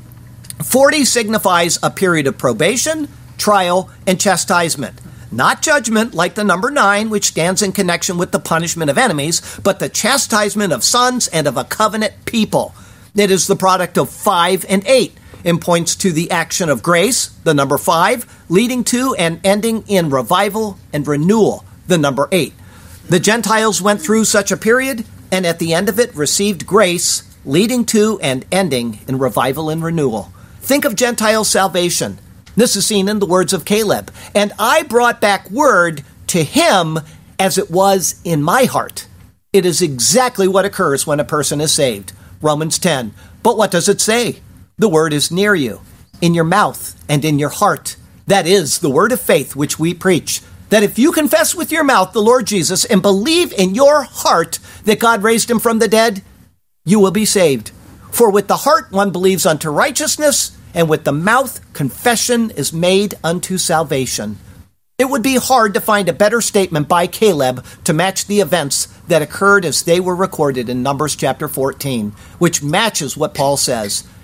40 signifies a period of probation, trial, and chastisement. Not judgment like the number 9, which stands in connection with the punishment of enemies, but the chastisement of sons and of a covenant people. It is the product of 5 and 8 and points to the action of grace, the number 5, leading to and ending in revival and renewal, the number 8. The Gentiles went through such a period, and at the end of it received grace, leading to and ending in revival and renewal. Think of Gentile salvation. This is seen in the words of Caleb. And I brought back word to him as it was in my heart. It is exactly what occurs when a person is saved. Romans 10. But what does it say? The word is near you, in your mouth and in your heart. That is the word of faith which we preach. That if you confess with your mouth the Lord Jesus and believe in your heart that God raised him from the dead, you will be saved. For with the heart one believes unto righteousness, and with the mouth confession is made unto salvation. It would be hard to find a better statement by Caleb to match the events that occurred as they were recorded in Numbers chapter 14, which matches what Paul says.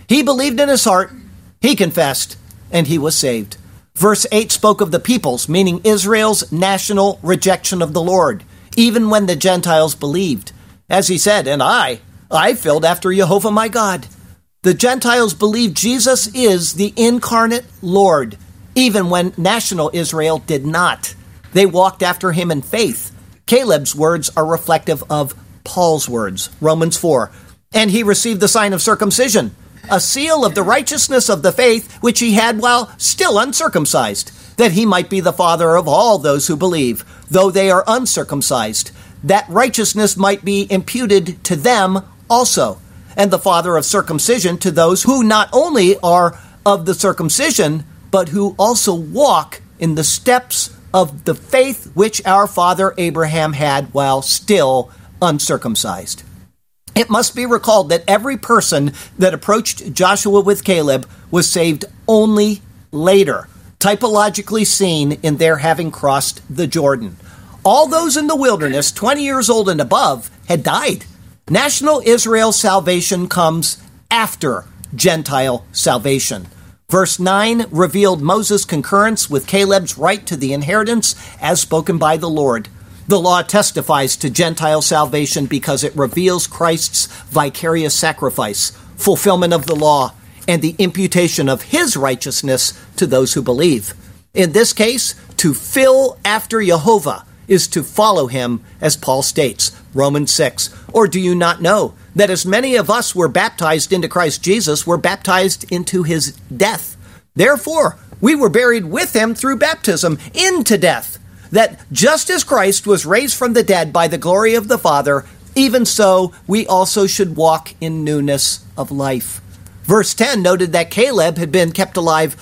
He believed in his heart, he confessed, and he was saved. Verse 8 spoke of the peoples, meaning Israel's national rejection of the Lord, even when the Gentiles believed. As he said, and I filled after Jehovah my God. The Gentiles believed Jesus is the incarnate Lord, even when national Israel did not. They walked after him in faith. Caleb's words are reflective of Paul's words, Romans 4. And he received the sign of circumcision, a seal of the righteousness of the faith which he had while still uncircumcised, that he might be the father of all those who believe, though they are uncircumcised, that righteousness might be imputed to them also, and the father of circumcision to those who not only are of the circumcision, but who also walk in the steps of the faith which our father Abraham had while still uncircumcised. It must be recalled that every person that approached Joshua with Caleb was saved only later, typologically seen in their having crossed the Jordan. All those in the wilderness, 20 years old and above, had died. National Israel's salvation comes after Gentile salvation. Verse 9 revealed Moses' concurrence with Caleb's right to the inheritance as spoken by the Lord. The law testifies to Gentile salvation because it reveals Christ's vicarious sacrifice, fulfillment of the law, and the imputation of his righteousness to those who believe. In this case, to fill after Jehovah is to follow him, as Paul states, Romans 6. Or do you not know that as many of us were baptized into Christ Jesus, were baptized into his death? Therefore, we were buried with him through baptism into death, that just as Christ was raised from the dead by the glory of the Father, even so we also should walk in newness of life. Verse 10 noted that Caleb had been kept alive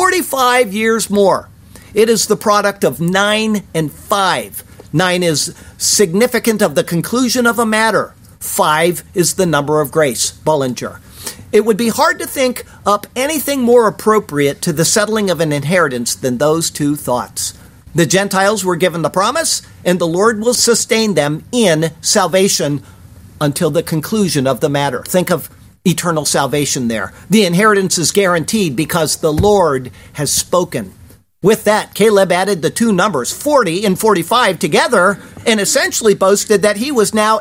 45 years more. It is the product of 9 and 5. 9 is significant of the conclusion of a matter. 5 is the number of grace, Bullinger. It would be hard to think up anything more appropriate to the settling of an inheritance than those two thoughts. The Gentiles were given the promise, and the Lord will sustain them in salvation until the conclusion of the matter. Think of eternal salvation there. The inheritance is guaranteed because the Lord has spoken. With that, Caleb added the two numbers, 40 and 45, together and essentially boasted that he was now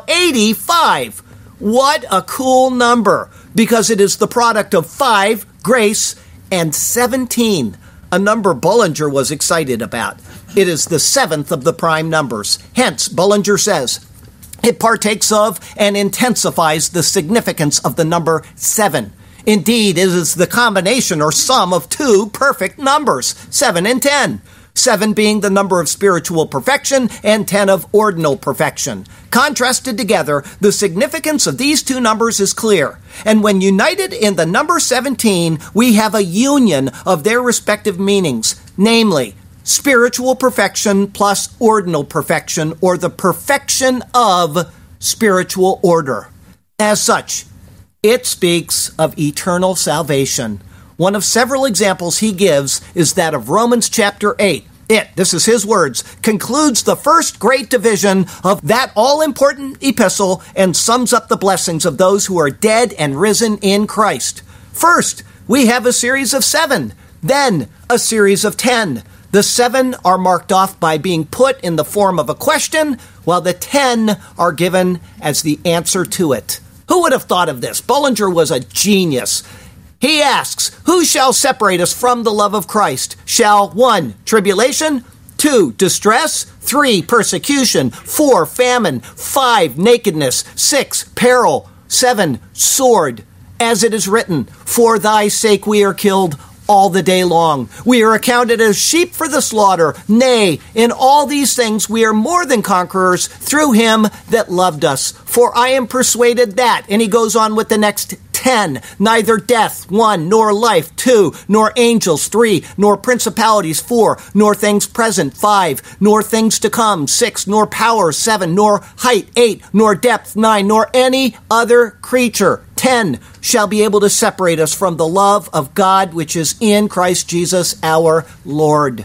85. What a cool number, because it is the product of 5, grace, and 17, a number Bullinger was excited about. It is the 7th of the prime numbers. Hence, Bullinger says, it partakes of and intensifies the significance of the number 7. Indeed, it is the combination or sum of two perfect numbers, 7 and 10. 7 being the number of spiritual perfection and 10 of ordinal perfection. Contrasted together, the significance of these two numbers is clear. And when united in the number 17, we have a union of their respective meanings, namely, spiritual perfection plus ordinal perfection, or the perfection of spiritual order. As such, it speaks of eternal salvation. One of several examples he gives is that of Romans chapter 8. This is his words, concludes the first great division of that all-important epistle and sums up the blessings of those who are dead and risen in Christ. First, we have a series of 7, then a series of 10. The 7 are marked off by being put in the form of a question, while the 10 are given as the answer to it. Who would have thought of this? Bullinger was a genius. He asks, who shall separate us from the love of Christ? Shall 1, tribulation, 2, distress, 3, persecution, 4, famine, 5, nakedness, 6, peril, 7, sword. As it is written, for thy sake we are killed all the day long. We are accounted as sheep for the slaughter. Nay, in all these things we are more than conquerors through him that loved us. For I am persuaded that, and he goes on with the next 10, neither death, 1, nor life, 2, nor angels, 3, nor principalities, 4, nor things present, 5, nor things to come, 6, nor power, 7, nor height, 8, nor depth, 9, nor any other creature, 10, shall be able to separate us from the love of God which is in Christ Jesus our Lord.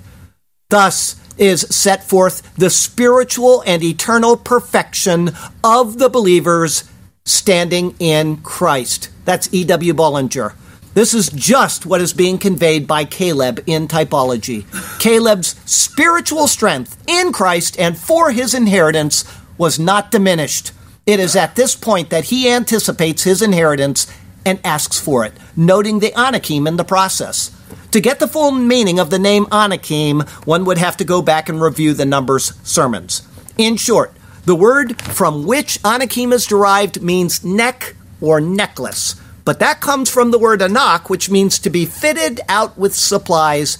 Thus is set forth the spiritual and eternal perfection of the believers standing in Christ. That's E.W. Bullinger. This is just what is being conveyed by Caleb in typology. Caleb's spiritual strength in Christ and for his inheritance was not diminished. It is at this point that he anticipates his inheritance and asks for it, noting the Anakim in the process. To get the full meaning of the name Anakim, one would have to go back and review the Numbers sermons. In short, the word from which Anakim is derived means neck or necklace, but that comes from the word anak, which means to be fitted out with supplies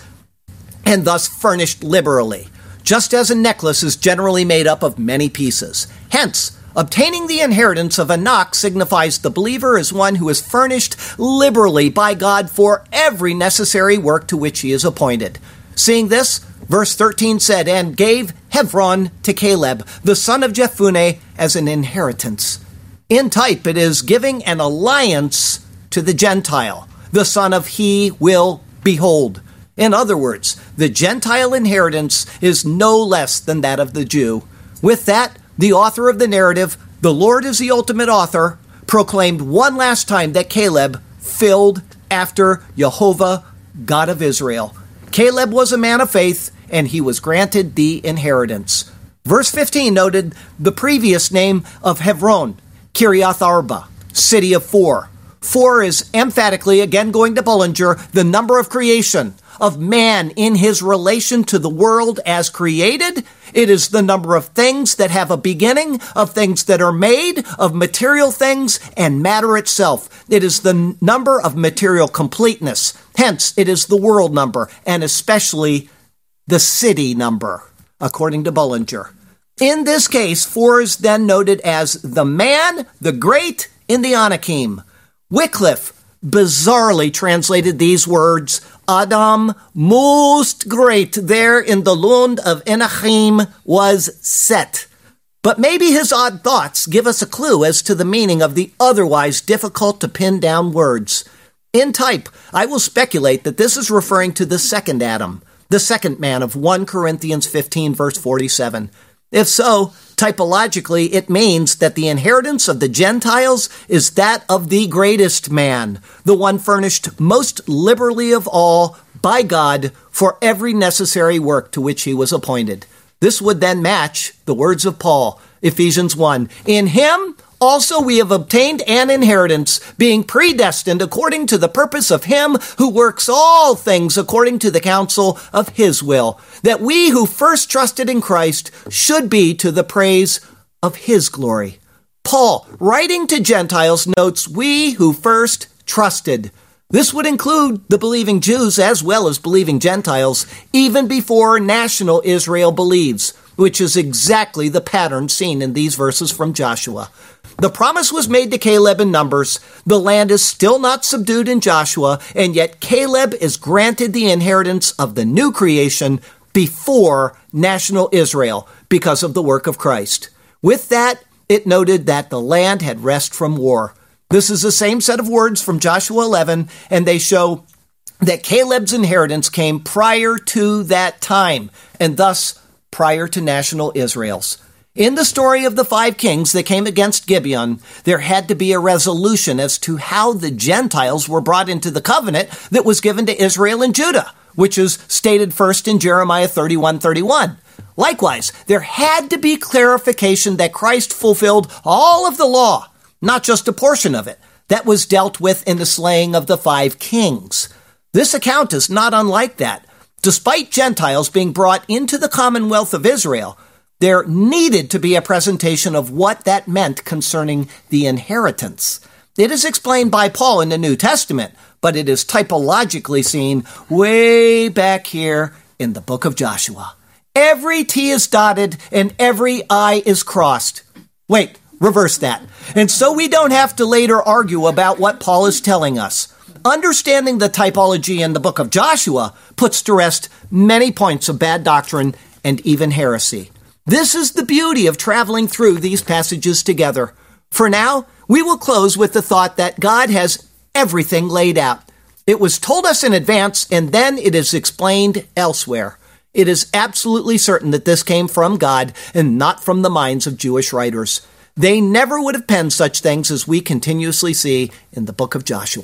and thus furnished liberally, just as a necklace is generally made up of many pieces. Hence, obtaining the inheritance of Anak signifies the believer is one who is furnished liberally by God for every necessary work to which he is appointed. Seeing this, verse 13 said, "And gave Hebron to Caleb, the son of Jephunneh, as an inheritance." In type, it is giving an alliance to the Gentile, the son of he will behold. In other words, the Gentile inheritance is no less than that of the Jew. With that, the author of the narrative, the Lord is the ultimate author, proclaimed one last time that Caleb filled after Jehovah, God of Israel. Caleb was a man of faith, and he was granted the inheritance. Verse 15 noted the previous name of Hebron, Kiriath Arba, city of four. Four is emphatically, again going to Bullinger, the number of creation, of man in his relation to the world as created. It is the number of things that have a beginning, of things that are made, of material things, and matter itself. It is the number of material completeness. Hence, it is the world number, and especially the city number, according to Bullinger. In this case, four is then noted as the man, the great, in the Anakim. Wycliffe bizarrely translated these words, Adam, most great there in the Lund of Enachim, was set. But maybe his odd thoughts give us a clue as to the meaning of the otherwise difficult to pin down words. In type, I will speculate that this is referring to the second Adam, the second man of 1 Corinthians 15, verse 47. If so, typologically, it means that the inheritance of the Gentiles is that of the greatest man, the one furnished most liberally of all by God for every necessary work to which he was appointed. This would then match the words of Paul, Ephesians 1. In him also we have obtained an inheritance, being predestined according to the purpose of him who works all things according to the counsel of his will, that we who first trusted in Christ should be to the praise of his glory. Paul, writing to Gentiles, notes, we who first trusted. This would include the believing Jews as well as believing Gentiles, even before national Israel believes, which is exactly the pattern seen in these verses from Joshua. The promise was made to Caleb in Numbers. The land is still not subdued in Joshua, and yet Caleb is granted the inheritance of the new creation before national Israel because of the work of Christ. With that, it noted that the land had rest from war. This is the same set of words from Joshua 11, and they show that Caleb's inheritance came prior to that time, and thus prior to national Israel's. In the story of the 5 kings that came against Gibeon, there had to be a resolution as to how the Gentiles were brought into the covenant that was given to Israel and Judah, which is stated first in Jeremiah 31:31. Likewise, there had to be clarification that Christ fulfilled all of the law, not just a portion of it, that was dealt with in the slaying of the 5 kings. This account is not unlike that. Despite Gentiles being brought into the commonwealth of Israel, there needed to be a presentation of what that meant concerning the inheritance. It is explained by Paul in the New Testament, but it is typologically seen way back here in the book of Joshua. Every T is dotted and every I is crossed. Wait, reverse that. And so we don't have to later argue about what Paul is telling us. Understanding the typology in the book of Joshua puts to rest many points of bad doctrine and even heresy. This is the beauty of traveling through these passages together. For now, we will close with the thought that God has everything laid out. It was told us in advance, and then it is explained elsewhere. It is absolutely certain that this came from God and not from the minds of Jewish writers. They never would have penned such things as we continuously see in the book of Joshua.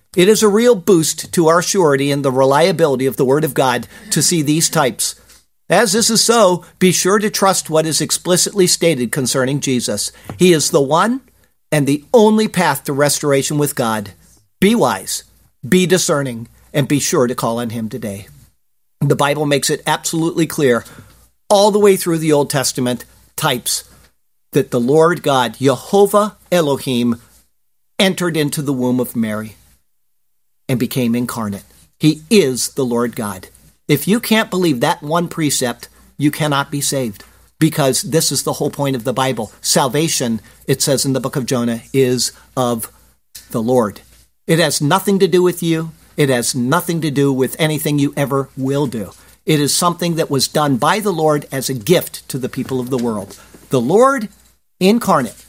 It is a real boost to our surety and the reliability of the Word of God to see these types. As this is so, be sure to trust what is explicitly stated concerning Jesus. He is the one and the only path to restoration with God. Be wise, be discerning, and be sure to call on him today. The Bible makes it absolutely clear, all the way through the Old Testament, types that the Lord God, Jehovah Elohim, entered into the womb of Mary and became incarnate. He is the Lord God. If you can't believe that one precept, you cannot be saved, because this is the whole point of the Bible. Salvation, it says in the book of Jonah, is of the Lord. It has nothing to do with you. It has nothing to do with anything you ever will do. It is something that was done by the Lord as a gift to the people of the world. The Lord incarnate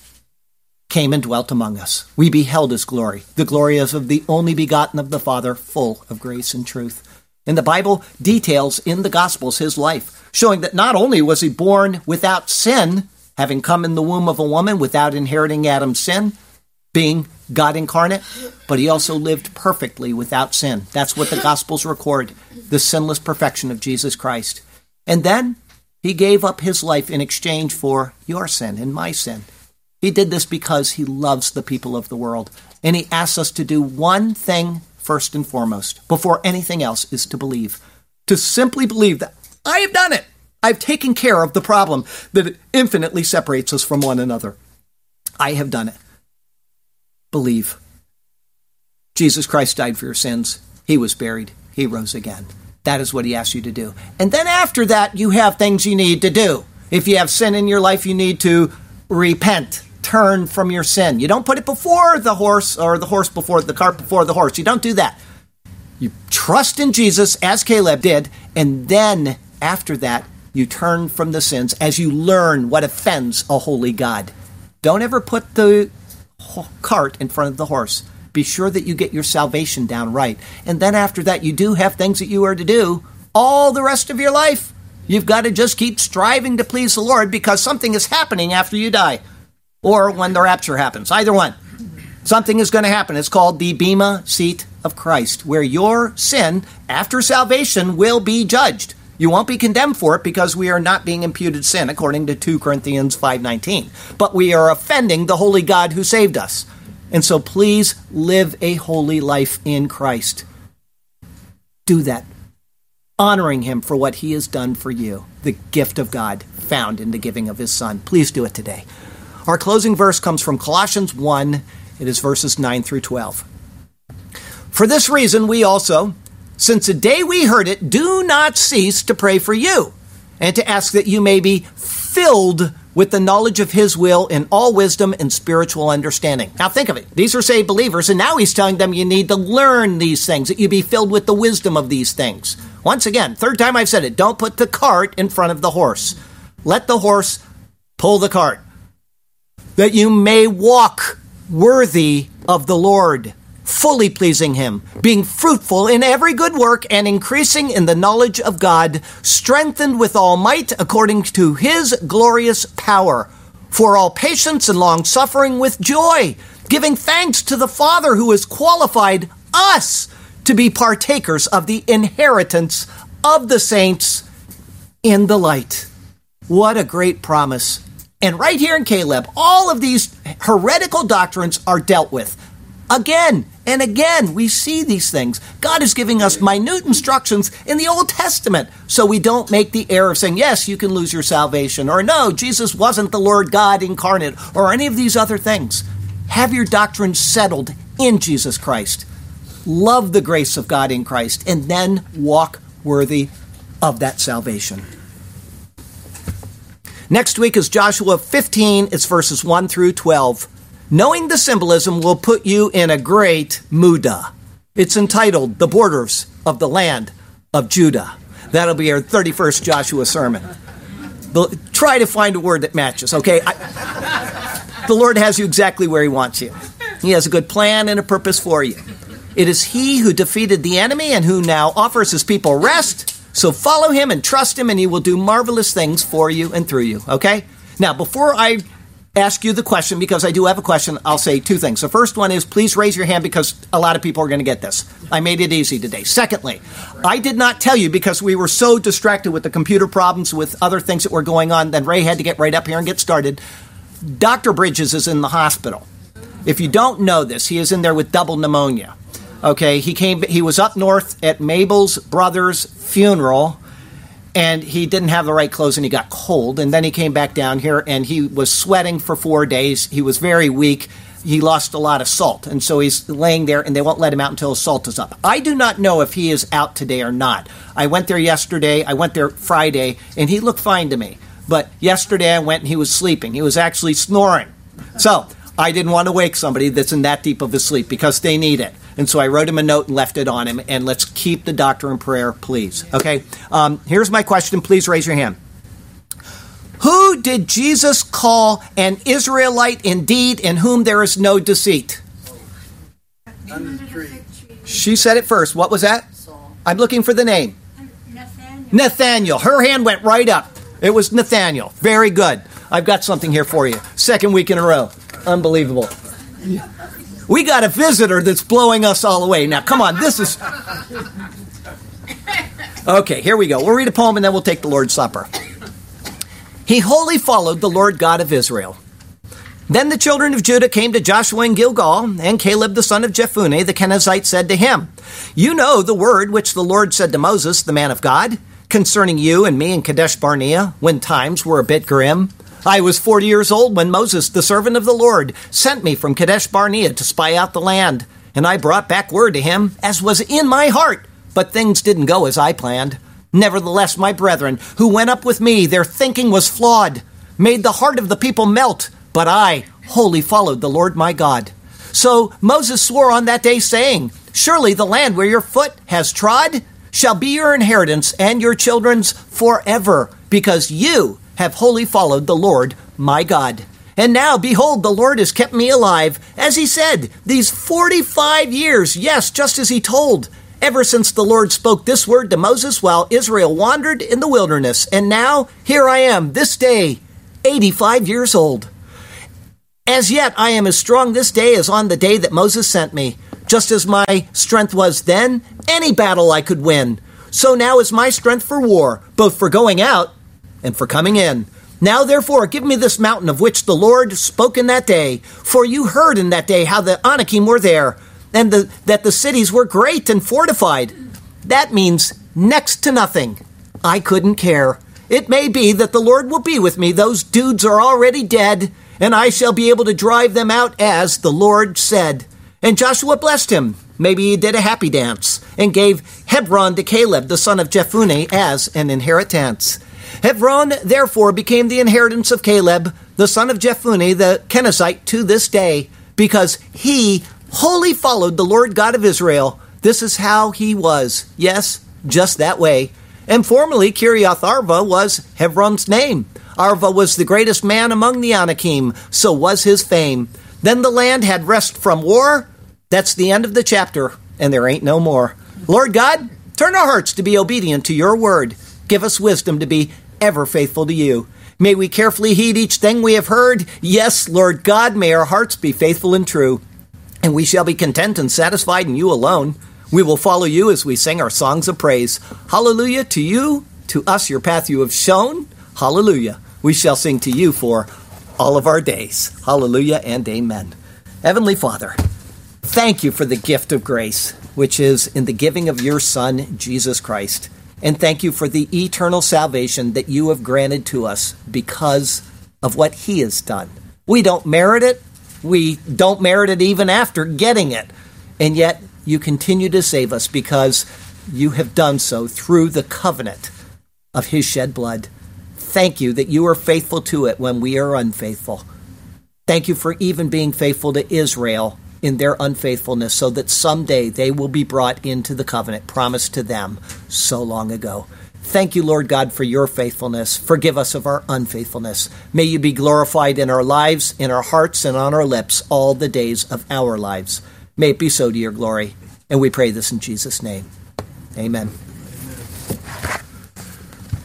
came and dwelt among us. We beheld his glory. The glory is of the only begotten of the Father, full of grace and truth. And the Bible details in the Gospels his life, showing that not only was he born without sin, having come in the womb of a woman without inheriting Adam's sin, being God incarnate, but he also lived perfectly without sin. That's what the Gospels record, the sinless perfection of Jesus Christ. And then he gave up his life in exchange for your sin and my sin. He did this because he loves the people of the world. And he asks us to do one thing first and foremost, before anything else, is to believe. To simply believe that I have done it. I've taken care of the problem that infinitely separates us from one another. I have done it. Believe. Jesus Christ died for your sins. He was buried. He rose again. That is what he asks you to do. And then after that, you have things you need to do. If you have sin in your life, you need to repent. Turn from your sin. You don't put it before the horse, or the horse before the cart before the horse. You don't do that. You trust in Jesus, as Caleb did, and then after that, you turn from the sins as you learn what offends a holy God. Don't ever put the cart in front of the horse. Be sure that you get your salvation down right. And then after that, you do have things that you are to do all the rest of your life. You've got to just keep striving to please the Lord, because something is happening after you die, or when the rapture happens. Either one. Something is going to happen. It's called the Bema Seat of Christ, where your sin after salvation will be judged. You won't be condemned for it, because we are not being imputed sin, according to 2 Corinthians 5:19. But we are offending the holy God who saved us. And so please live a holy life in Christ. Do that, honoring him for what he has done for you, the gift of God found in the giving of his Son. Please do it today. Our closing verse comes from Colossians 1. It is verses 9 through 12. For this reason, we also, since the day we heard it, do not cease to pray for you, and to ask that you may be filled with the knowledge of his will in all wisdom and spiritual understanding. Now think of it. These are saved believers, and now he's telling them you need to learn these things, that you be filled with the wisdom of these things. Once again, third time I've said it, don't put the cart in front of the horse. Let the horse pull the cart, that you may walk worthy of the Lord, fully pleasing him, being fruitful in every good work and increasing in the knowledge of God, strengthened with all might according to his glorious power, for all patience and long-suffering with joy, giving thanks to the Father who has qualified us to be partakers of the inheritance of the saints in the light. What a great promise. And right here in Caleb, all of these heretical doctrines are dealt with. Again and again, we see these things. God is giving us minute instructions in the Old Testament, so we don't make the error of saying, yes, you can lose your salvation, or no, Jesus wasn't the Lord God incarnate, or any of these other things. Have your doctrine settled in Jesus Christ. Love the grace of God in Christ, and then walk worthy of that salvation. Next week is Joshua 15. It's verses 1 through 12. Knowing the symbolism will put you in a great muda. It's entitled, The Borders of the Land of Judah. That'll be our 31st Joshua sermon. Try to find a word that matches, okay? The Lord has you exactly where he wants you. He has a good plan and a purpose for you. It is he who defeated the enemy and who now offers his people rest. So follow him and trust him, and he will do marvelous things for you and through you, okay? Now, before I ask you the question, because I do have a question. I'll say two things. The first one is, please raise your hand, because a lot of people are going to get this. I made it easy today. Secondly, I did not tell you, because we were so distracted with the computer problems, with other things that were going on, then Ray had to get right up here and get started. Dr. Bridges is in the hospital. If you don't know this, he is in there with double pneumonia. Okay, he was up north at Mabel's brother's funeral, and he didn't have the right clothes, and he got cold. And then he came back down here, and he was sweating for 4 days. He was very weak. He lost a lot of salt. And so he's laying there, and they won't let him out until his salt is up. I do not know if he is out today or not. I went there yesterday. I went there Friday, and he looked fine to me. But yesterday I went, and he was sleeping. He was actually snoring. So I didn't want to wake somebody that's in that deep of a sleep, because they need it. And so I wrote him a note and left it on him. And let's keep the doctor in prayer, please. Okay? Here's my question. Please raise your hand. Who did Jesus call an Israelite indeed, in whom there is no deceit? Under the tree. She said it first. What was that? Saul. I'm looking for the name. Nathaniel. Nathaniel. Her hand went right up. It was Nathaniel. Very good. I've got something here for you. Second week in a row. Unbelievable. We got a visitor that's blowing us all away. Now, come on, this is... Okay, here we go. We'll read a poem and then we'll take the Lord's Supper. He wholly followed the Lord God of Israel. Then the children of Judah came to Joshua in Gilgal, and Caleb the son of Jephunneh the Kenizzite said to him, You know the word which the Lord said to Moses, the man of God, concerning you and me in Kadesh Barnea, when times were a bit grim. I was 40 years old when Moses, the servant of the Lord, sent me from Kadesh Barnea to spy out the land. And I brought back word to him, as was in my heart. But things didn't go as I planned. Nevertheless, my brethren, who went up with me, their thinking was flawed, made the heart of the people melt. But I wholly followed the Lord my God. So Moses swore on that day, saying, Surely the land where your foot has trod shall be your inheritance and your children's forever, because you have wholly followed the Lord my God. And now, behold, the Lord has kept me alive, as he said, these 45 years, yes, just as he told, ever since the Lord spoke this word to Moses while Israel wandered in the wilderness. And now, here I am, this day, 85 years old. As yet, I am as strong this day as on the day that Moses sent me. Just as my strength was then, any battle I could win. So now is my strength for war, both for going out and for coming in. Now, therefore, give me this mountain of which the Lord spoke in that day. For you heard in that day how the Anakim were there, and that the cities were great and fortified. That means next to nothing. I couldn't care. It may be that the Lord will be with me. Those dudes are already dead, and I shall be able to drive them out as the Lord said. And Joshua blessed him. Maybe he did a happy dance, and gave Hebron to Caleb, the son of Jephunneh, as an inheritance. Hebron, therefore, became the inheritance of Caleb, the son of Jephunneh, the Kenizzite, to this day, because he wholly followed the Lord God of Israel. This is how he was. Yes, just that way. And formerly, Kiriath Arba was Hebron's name. Arba was the greatest man among the Anakim, so was his fame. Then the land had rest from war. That's the end of the chapter, and there ain't no more. Lord God, turn our hearts to be obedient to your word. Give us wisdom to be ever faithful to you. May we carefully heed each thing we have heard. Yes, Lord God, may our hearts be faithful and true. And we shall be content and satisfied in you alone. We will follow you as we sing our songs of praise. Hallelujah to you, to us your path you have shown. Hallelujah. We shall sing to you for all of our days. Hallelujah and amen. Heavenly Father, thank you for the gift of grace, which is in the giving of your Son, Jesus Christ. And thank you for the eternal salvation that you have granted to us because of what he has done. We don't merit it. We don't merit it even after getting it. And yet you continue to save us because you have done so through the covenant of his shed blood. Thank you that you are faithful to it when we are unfaithful. Thank you for even being faithful to Israel in their unfaithfulness, so that someday they will be brought into the covenant promised to them so long ago. Thank you, Lord God, for your faithfulness. Forgive us of our unfaithfulness. May you be glorified in our lives, in our hearts, and on our lips all the days of our lives. May it be so to your glory. And we pray this in Jesus' name. Amen.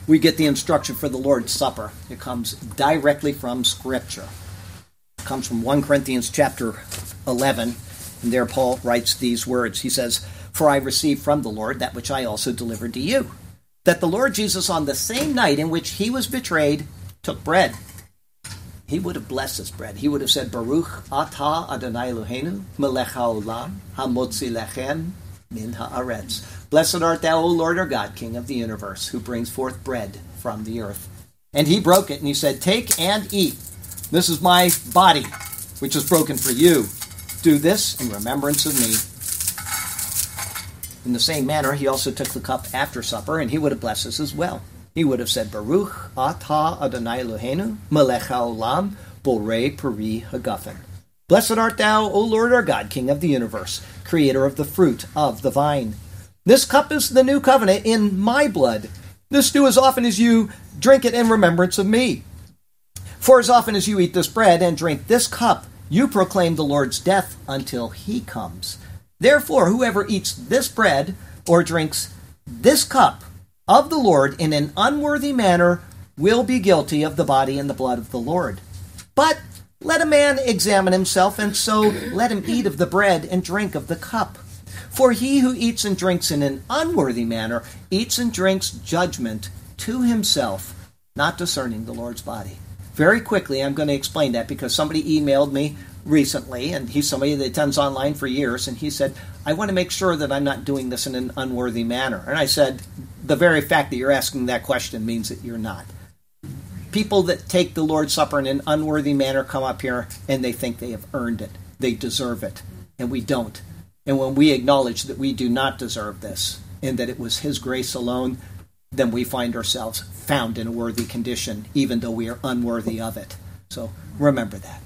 we get the instruction for the Lord's Supper. It comes directly from Scripture. It comes from 1 Corinthians chapter 11, and there Paul writes these words. He says, "For I received from the Lord that which I also delivered to you, that the Lord Jesus on the same night in which he was betrayed took bread. He would have blessed this bread. He would have said, Baruch atah Adonai Eloheinu, melech haolam, hamotzi lechem min haaretz. Blessed art thou, O Lord our God, King of the universe, who brings forth bread from the earth. And he broke it, and he said, Take and eat. This is my body, which is broken for you. Do this in remembrance of me." In the same manner, he also took the cup after supper, and he would have blessed us as well. He would have said, Baruch atah Adonai Eloheinu, melech haolam, borei peri hagafen. Blessed art thou, O Lord our God, King of the universe, creator of the fruit of the vine. This cup is the new covenant in my blood. This do as often as you drink it in remembrance of me. For as often as you eat this bread and drink this cup, you proclaim the Lord's death until he comes. Therefore, whoever eats this bread or drinks this cup of the Lord in an unworthy manner will be guilty of the body and the blood of the Lord. But let a man examine himself, and so let him eat of the bread and drink of the cup. For he who eats and drinks in an unworthy manner eats and drinks judgment to himself, not discerning the Lord's body. Very quickly, I'm going to explain that because somebody emailed me recently, and he's somebody that attends online for years, and he said, I want to make sure that I'm not doing this in an unworthy manner. And I said, the very fact that you're asking that question means that you're not. People that take the Lord's Supper in an unworthy manner come up here and they think they have earned it. They deserve it. And we don't. And when we acknowledge that we do not deserve this and that it was his grace alone, then we find ourselves found in a worthy condition, even though we are unworthy of it. So remember that.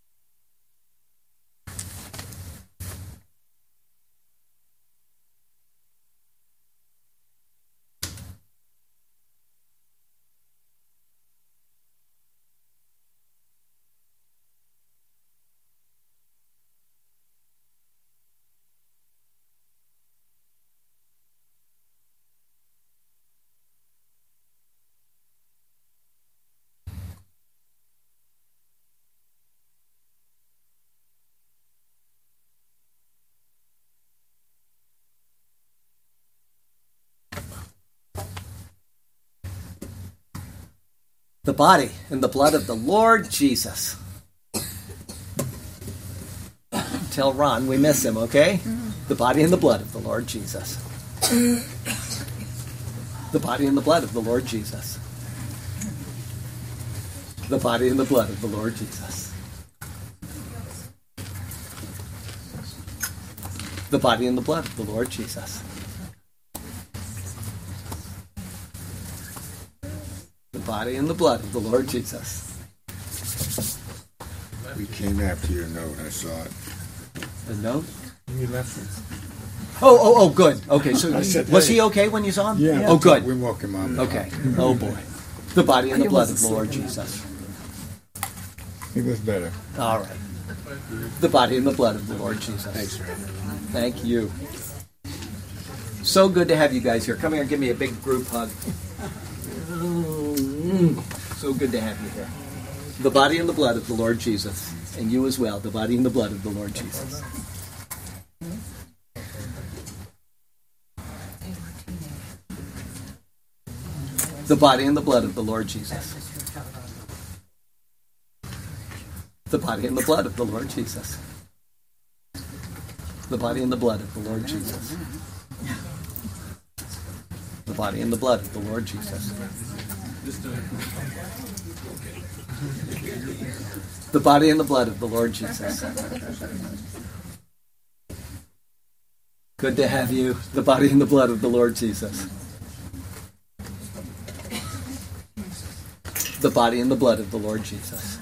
The body and the blood of the Lord Jesus. Tell Ron we miss him, okay? The body and the blood of the Lord Jesus. The body and the blood of the Lord Jesus. The body and the blood of the Lord Jesus. The body and the blood of the Lord Jesus. Body and the blood of the Lord Jesus. We came after your note. I saw it. The note? You left it. Oh, good. Okay, so said, was hey. he okay when you saw him? Yeah. Oh, good. We woke him up. Okay. Oh, boy. The body and the blood of the Lord Jesus. He was better. All right. The body and the blood of the Lord Jesus. Thanks, Ray. Thank you. So good to have you guys here. Come here and give me a big group hug. So good to have you here. The body and the blood of the Lord Jesus. And you as well, the body and the blood of the Lord Jesus. The body and the blood of the Lord Jesus. The body and the blood of the Lord Jesus. The body and the blood of the Lord Jesus. The body and the blood of the Lord Jesus. The body and the blood of the Lord Jesus. Good to have you. The body and the blood of the Lord Jesus. The body and the blood of the Lord Jesus.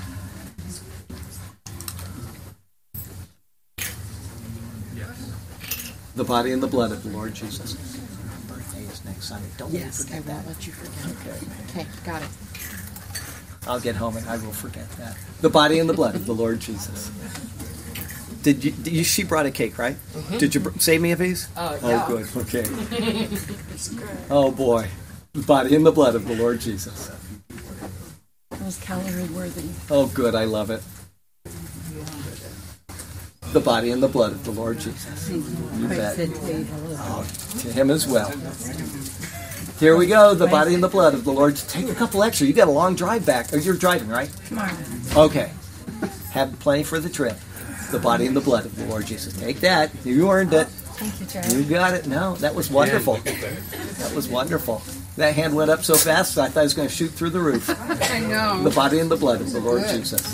The body and the blood of the Lord Jesus. My birthday is next Sunday. Don't forget that. Let you forget. Okay. Okay, got it. I'll get home and I will forget that. The body and the blood of the Lord Jesus. She brought a cake, right? Mm-hmm. Did you save me a piece? Yeah. Oh, good. Okay. Oh, boy. The body and the blood of the Lord Jesus. That was calorie worthy. Oh, good. I love it. The body and the blood of the Lord Jesus. You bet. Oh, to him as well. Here we go. The body and the blood of the Lord. Take a couple extra. You got a long drive back. Oh, you're driving, right? Tomorrow. Okay. Have plenty for the trip. The body and the blood of the Lord Jesus. Take that. You earned it. Thank you, Jared. You got it. No, that was wonderful. That was wonderful. That hand went up so fast I thought I was going to shoot through the roof. I know. The body and the blood of the Lord Jesus.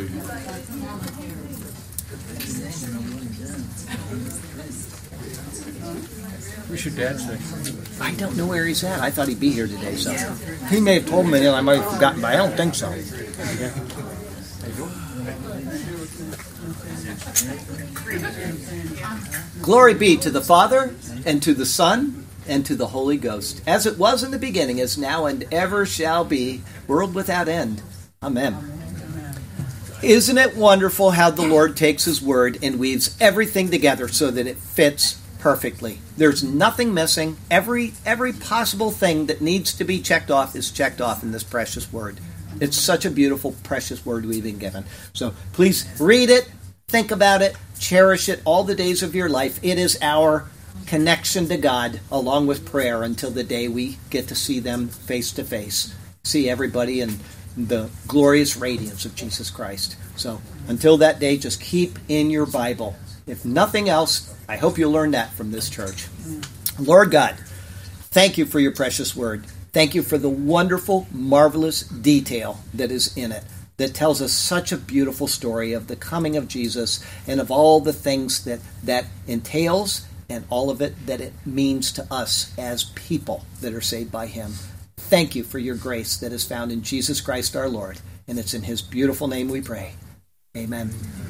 We should dance next time. I don't know where he's at. I thought he'd be here today, so he may have told me and I might have forgotten, but I don't think so. Glory be to the Father, and to the Son, and to the Holy Ghost, as it was in the beginning, is now, and ever shall be, world without end. Amen. Isn't it wonderful how the Lord takes His Word and weaves everything together so that it fits perfectly? There's nothing missing. Every possible thing that needs to be checked off is checked off in this precious Word. It's such a beautiful, precious Word we've been given. So please read it, think about it, cherish it all the days of your life. It is our connection to God, along with prayer, until the day we get to see them face to face. See everybody in the glorious radiance of Jesus Christ. So until that day, just keep in your Bible. If nothing else, I hope you'll learn that from this church. Lord God, thank you for your precious Word. Thank you for the wonderful, marvelous detail that is in it, that tells us such a beautiful story of the coming of Jesus and of all the things that entails and all of it that it means to us as people that are saved by Him. Thank you for your grace that is found in Jesus Christ our Lord, and it's in His beautiful name we pray. Amen.